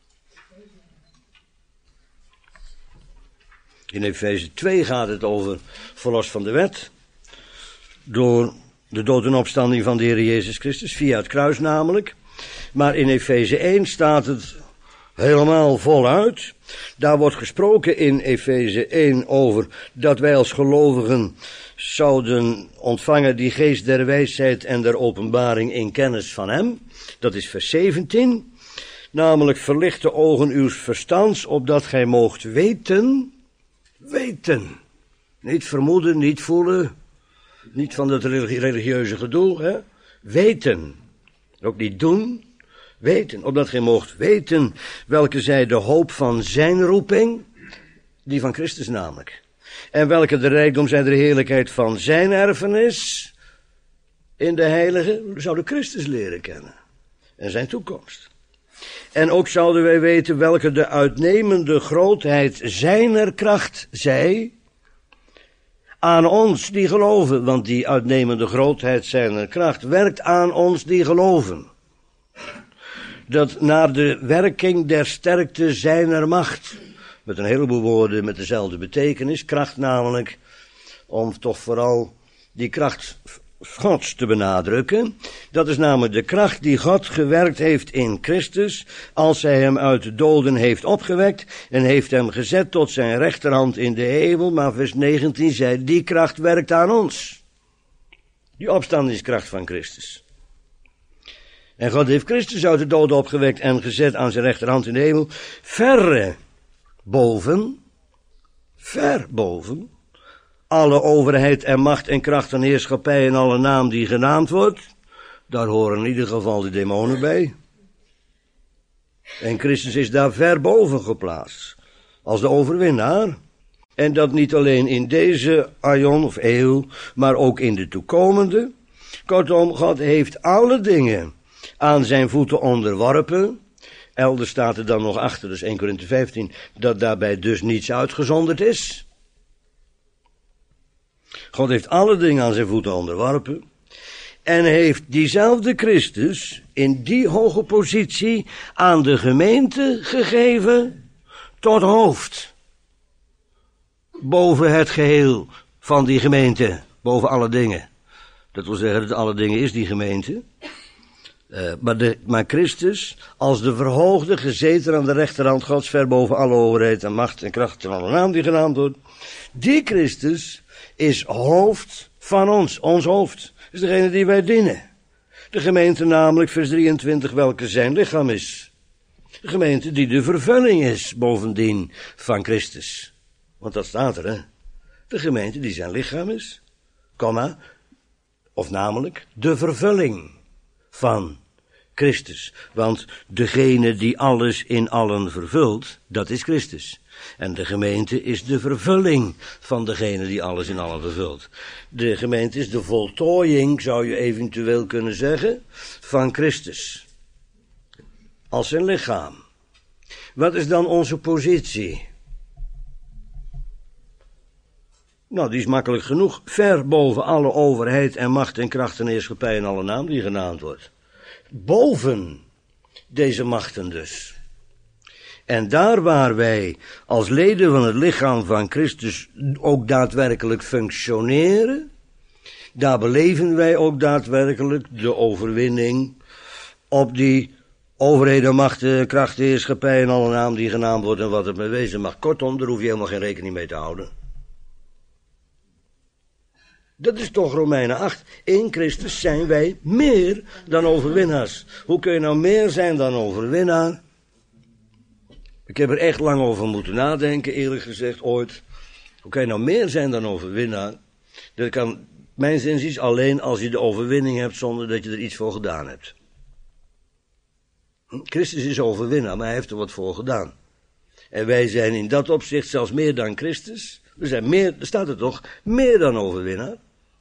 In Efeze twee gaat het over verlost van de wet. Door de dood en opstanding van de Heer Jezus Christus, via het kruis namelijk. Maar in Efeze één staat het helemaal voluit. Daar wordt gesproken in Efeze één over dat wij als gelovigen zouden ontvangen die geest der wijsheid en der openbaring in kennis van hem. Dat is vers zeventien. Namelijk verlicht de ogen uws verstands, opdat gij moogt weten, weten. Niet vermoeden, niet voelen, niet van dat religieuze gedoe, hè. Weten. Ook niet doen, weten. Opdat gij moogt weten welke zij de hoop van zijn roeping, die van Christus namelijk. En welke de rijkdom zij de heerlijkheid van zijn erfenis in de heilige, we zouden Christus leren kennen. En zijn toekomst. En ook zouden wij weten welke de uitnemende grootheid zijner kracht zij aan ons die geloven. Want die uitnemende grootheid zijner kracht werkt aan ons die geloven. Dat naar de werking der sterkte zijner macht. Met een heleboel woorden met dezelfde betekenis. Kracht namelijk, om toch vooral die kracht Gods te benadrukken. Dat is namelijk de kracht die God gewerkt heeft in Christus, als hij hem uit de doden heeft opgewekt en heeft hem gezet tot zijn rechterhand in de hemel. Maar vers negentien zei, die kracht werkt aan ons. Die opstandingskracht van Christus. En God heeft Christus uit de doden opgewekt en gezet aan zijn rechterhand in de hemel, verre boven, ver boven, alle overheid en macht en kracht en heerschappij en alle naam die genaamd wordt. Daar horen in ieder geval de demonen bij. En Christus is daar ver boven geplaatst. Als de overwinnaar. En dat niet alleen in deze aion of eeuw, maar ook in de toekomende. Kortom, God heeft alle dingen aan zijn voeten onderworpen. Elders staat er dan nog achter, dus eerste Korinthe vijftien, dat daarbij dus niets uitgezonderd is. God heeft alle dingen aan zijn voeten onderworpen. En heeft diezelfde Christus in die hoge positie aan de gemeente gegeven tot hoofd. Boven het geheel van die gemeente, boven alle dingen. Dat wil zeggen dat alle dingen is die gemeente. Uh, maar, de, maar Christus, als de verhoogde, gezeten aan de rechterhand Gods, ver boven alle overheid en macht en kracht en alle naam die genaamd wordt. Die Christus is hoofd van ons, ons hoofd. Is degene die wij dienen. De gemeente namelijk, vers drieëntwintig, welke zijn lichaam is. De gemeente die de vervulling is, bovendien, van Christus. Want dat staat er, hè. De gemeente die zijn lichaam is, komma, of namelijk de vervulling van Christus. Want degene die alles in allen vervult, dat is Christus. En de gemeente is de vervulling van degene die alles in allen vervult. De gemeente is de voltooiing, zou je eventueel kunnen zeggen, van Christus. Als zijn lichaam. Wat is dan onze positie? Nou, die is makkelijk genoeg. Ver boven alle overheid en macht en kracht en heerschappij en alle naam die genaamd wordt. Boven deze machten dus. En daar waar wij als leden van het lichaam van Christus ook daadwerkelijk functioneren, daar beleven wij ook daadwerkelijk de overwinning op die overheden, machten, krachten, heerschappij en alle naam die genaamd wordt en wat het mee wezen mag. Kortom, daar hoef je helemaal geen rekening mee te houden. Dat is toch Romeinen acht. In Christus zijn wij meer dan overwinnaars. Hoe kun je nou meer zijn dan overwinnaar? Ik heb er echt lang over moeten nadenken, eerlijk gezegd, ooit. Hoe kan je nou meer zijn dan overwinnaar? Dat kan, mijn zinziens, alleen als je de overwinning hebt zonder dat je er iets voor gedaan hebt. Christus is overwinnaar, maar hij heeft er wat voor gedaan. En wij zijn in dat opzicht zelfs meer dan Christus. We zijn meer, er staat er toch, meer dan overwinnaar.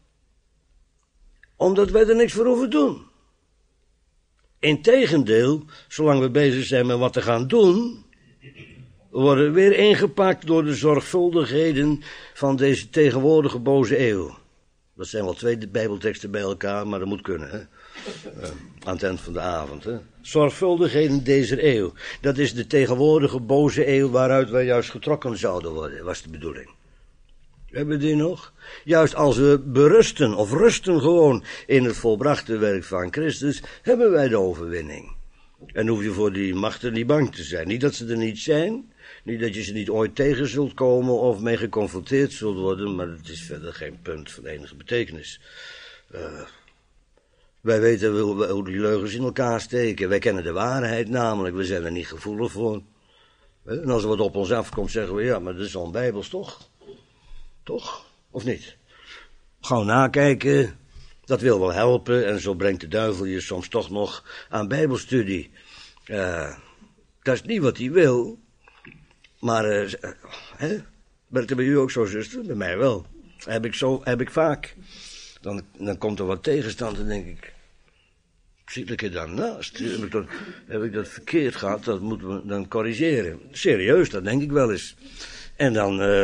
Omdat wij er niks voor hoeven doen. Integendeel, zolang we bezig zijn met wat te gaan doen, worden we weer ingepakt door de zorgvuldigheden van deze tegenwoordige boze eeuw. Dat zijn wel twee bijbelteksten bij elkaar, maar dat moet kunnen, hè. Uh, aan het eind van de avond, hè. Zorgvuldigheden deze eeuw. Dat is de tegenwoordige boze eeuw waaruit wij juist getrokken zouden worden, was de bedoeling. Hebben we die nog? Juist als we berusten of rusten gewoon in het volbrachte werk van Christus, hebben wij de overwinning. En hoef je voor die machten niet bang te zijn. Niet dat ze er niet zijn, niet dat je ze niet ooit tegen zult komen of mee geconfronteerd zult worden, maar het is verder geen punt van enige betekenis. Uh, wij weten hoe, hoe die leugens in elkaar steken. Wij kennen de waarheid namelijk, we zijn er niet gevoelig voor. En als er wat op ons afkomt, zeggen we, ja, maar dat is onbijbels, toch? Toch? Of niet? Gewoon nakijken, dat wil wel helpen en zo brengt de duivel je soms toch nog aan bijbelstudie. Uh, dat is niet wat hij wil, maar, uh, hè? Werkt het bij u ook zo, zuster? Bij mij wel. Heb ik, zo, heb ik vaak. Dan, dan komt er wat tegenstand en denk ik, zit ik er dan naast? Heb ik dat, heb ik dat verkeerd gehad? Dat moeten we dan corrigeren. Serieus, dat denk ik wel eens. En dan, uh,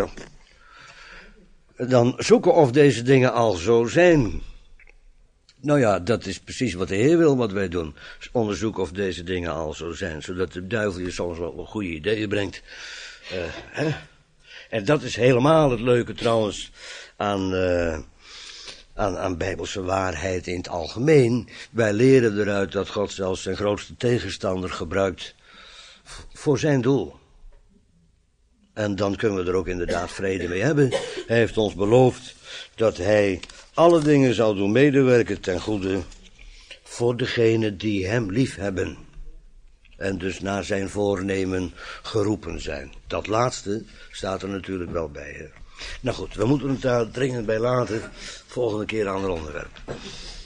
dan zoeken of deze dingen al zo zijn. Nou ja, dat is precies wat de Heer wil wat wij doen. Onderzoeken of deze dingen al zo zijn. Zodat de duivel je soms wel goede ideeën brengt. Uh, hè? En dat is helemaal het leuke trouwens aan, uh, aan, aan bijbelse waarheid in het algemeen. Wij leren eruit dat God zelfs zijn grootste tegenstander gebruikt voor zijn doel. En dan kunnen we er ook inderdaad vrede mee hebben. Hij heeft ons beloofd dat hij alle dingen zal doen medewerken ten goede voor degenen die hem lief hebben. En dus naar zijn voornemen geroepen zijn. Dat laatste staat er natuurlijk wel bij. Hè? Nou goed, we moeten het daar dringend bij laten. Volgende keer een ander onderwerp.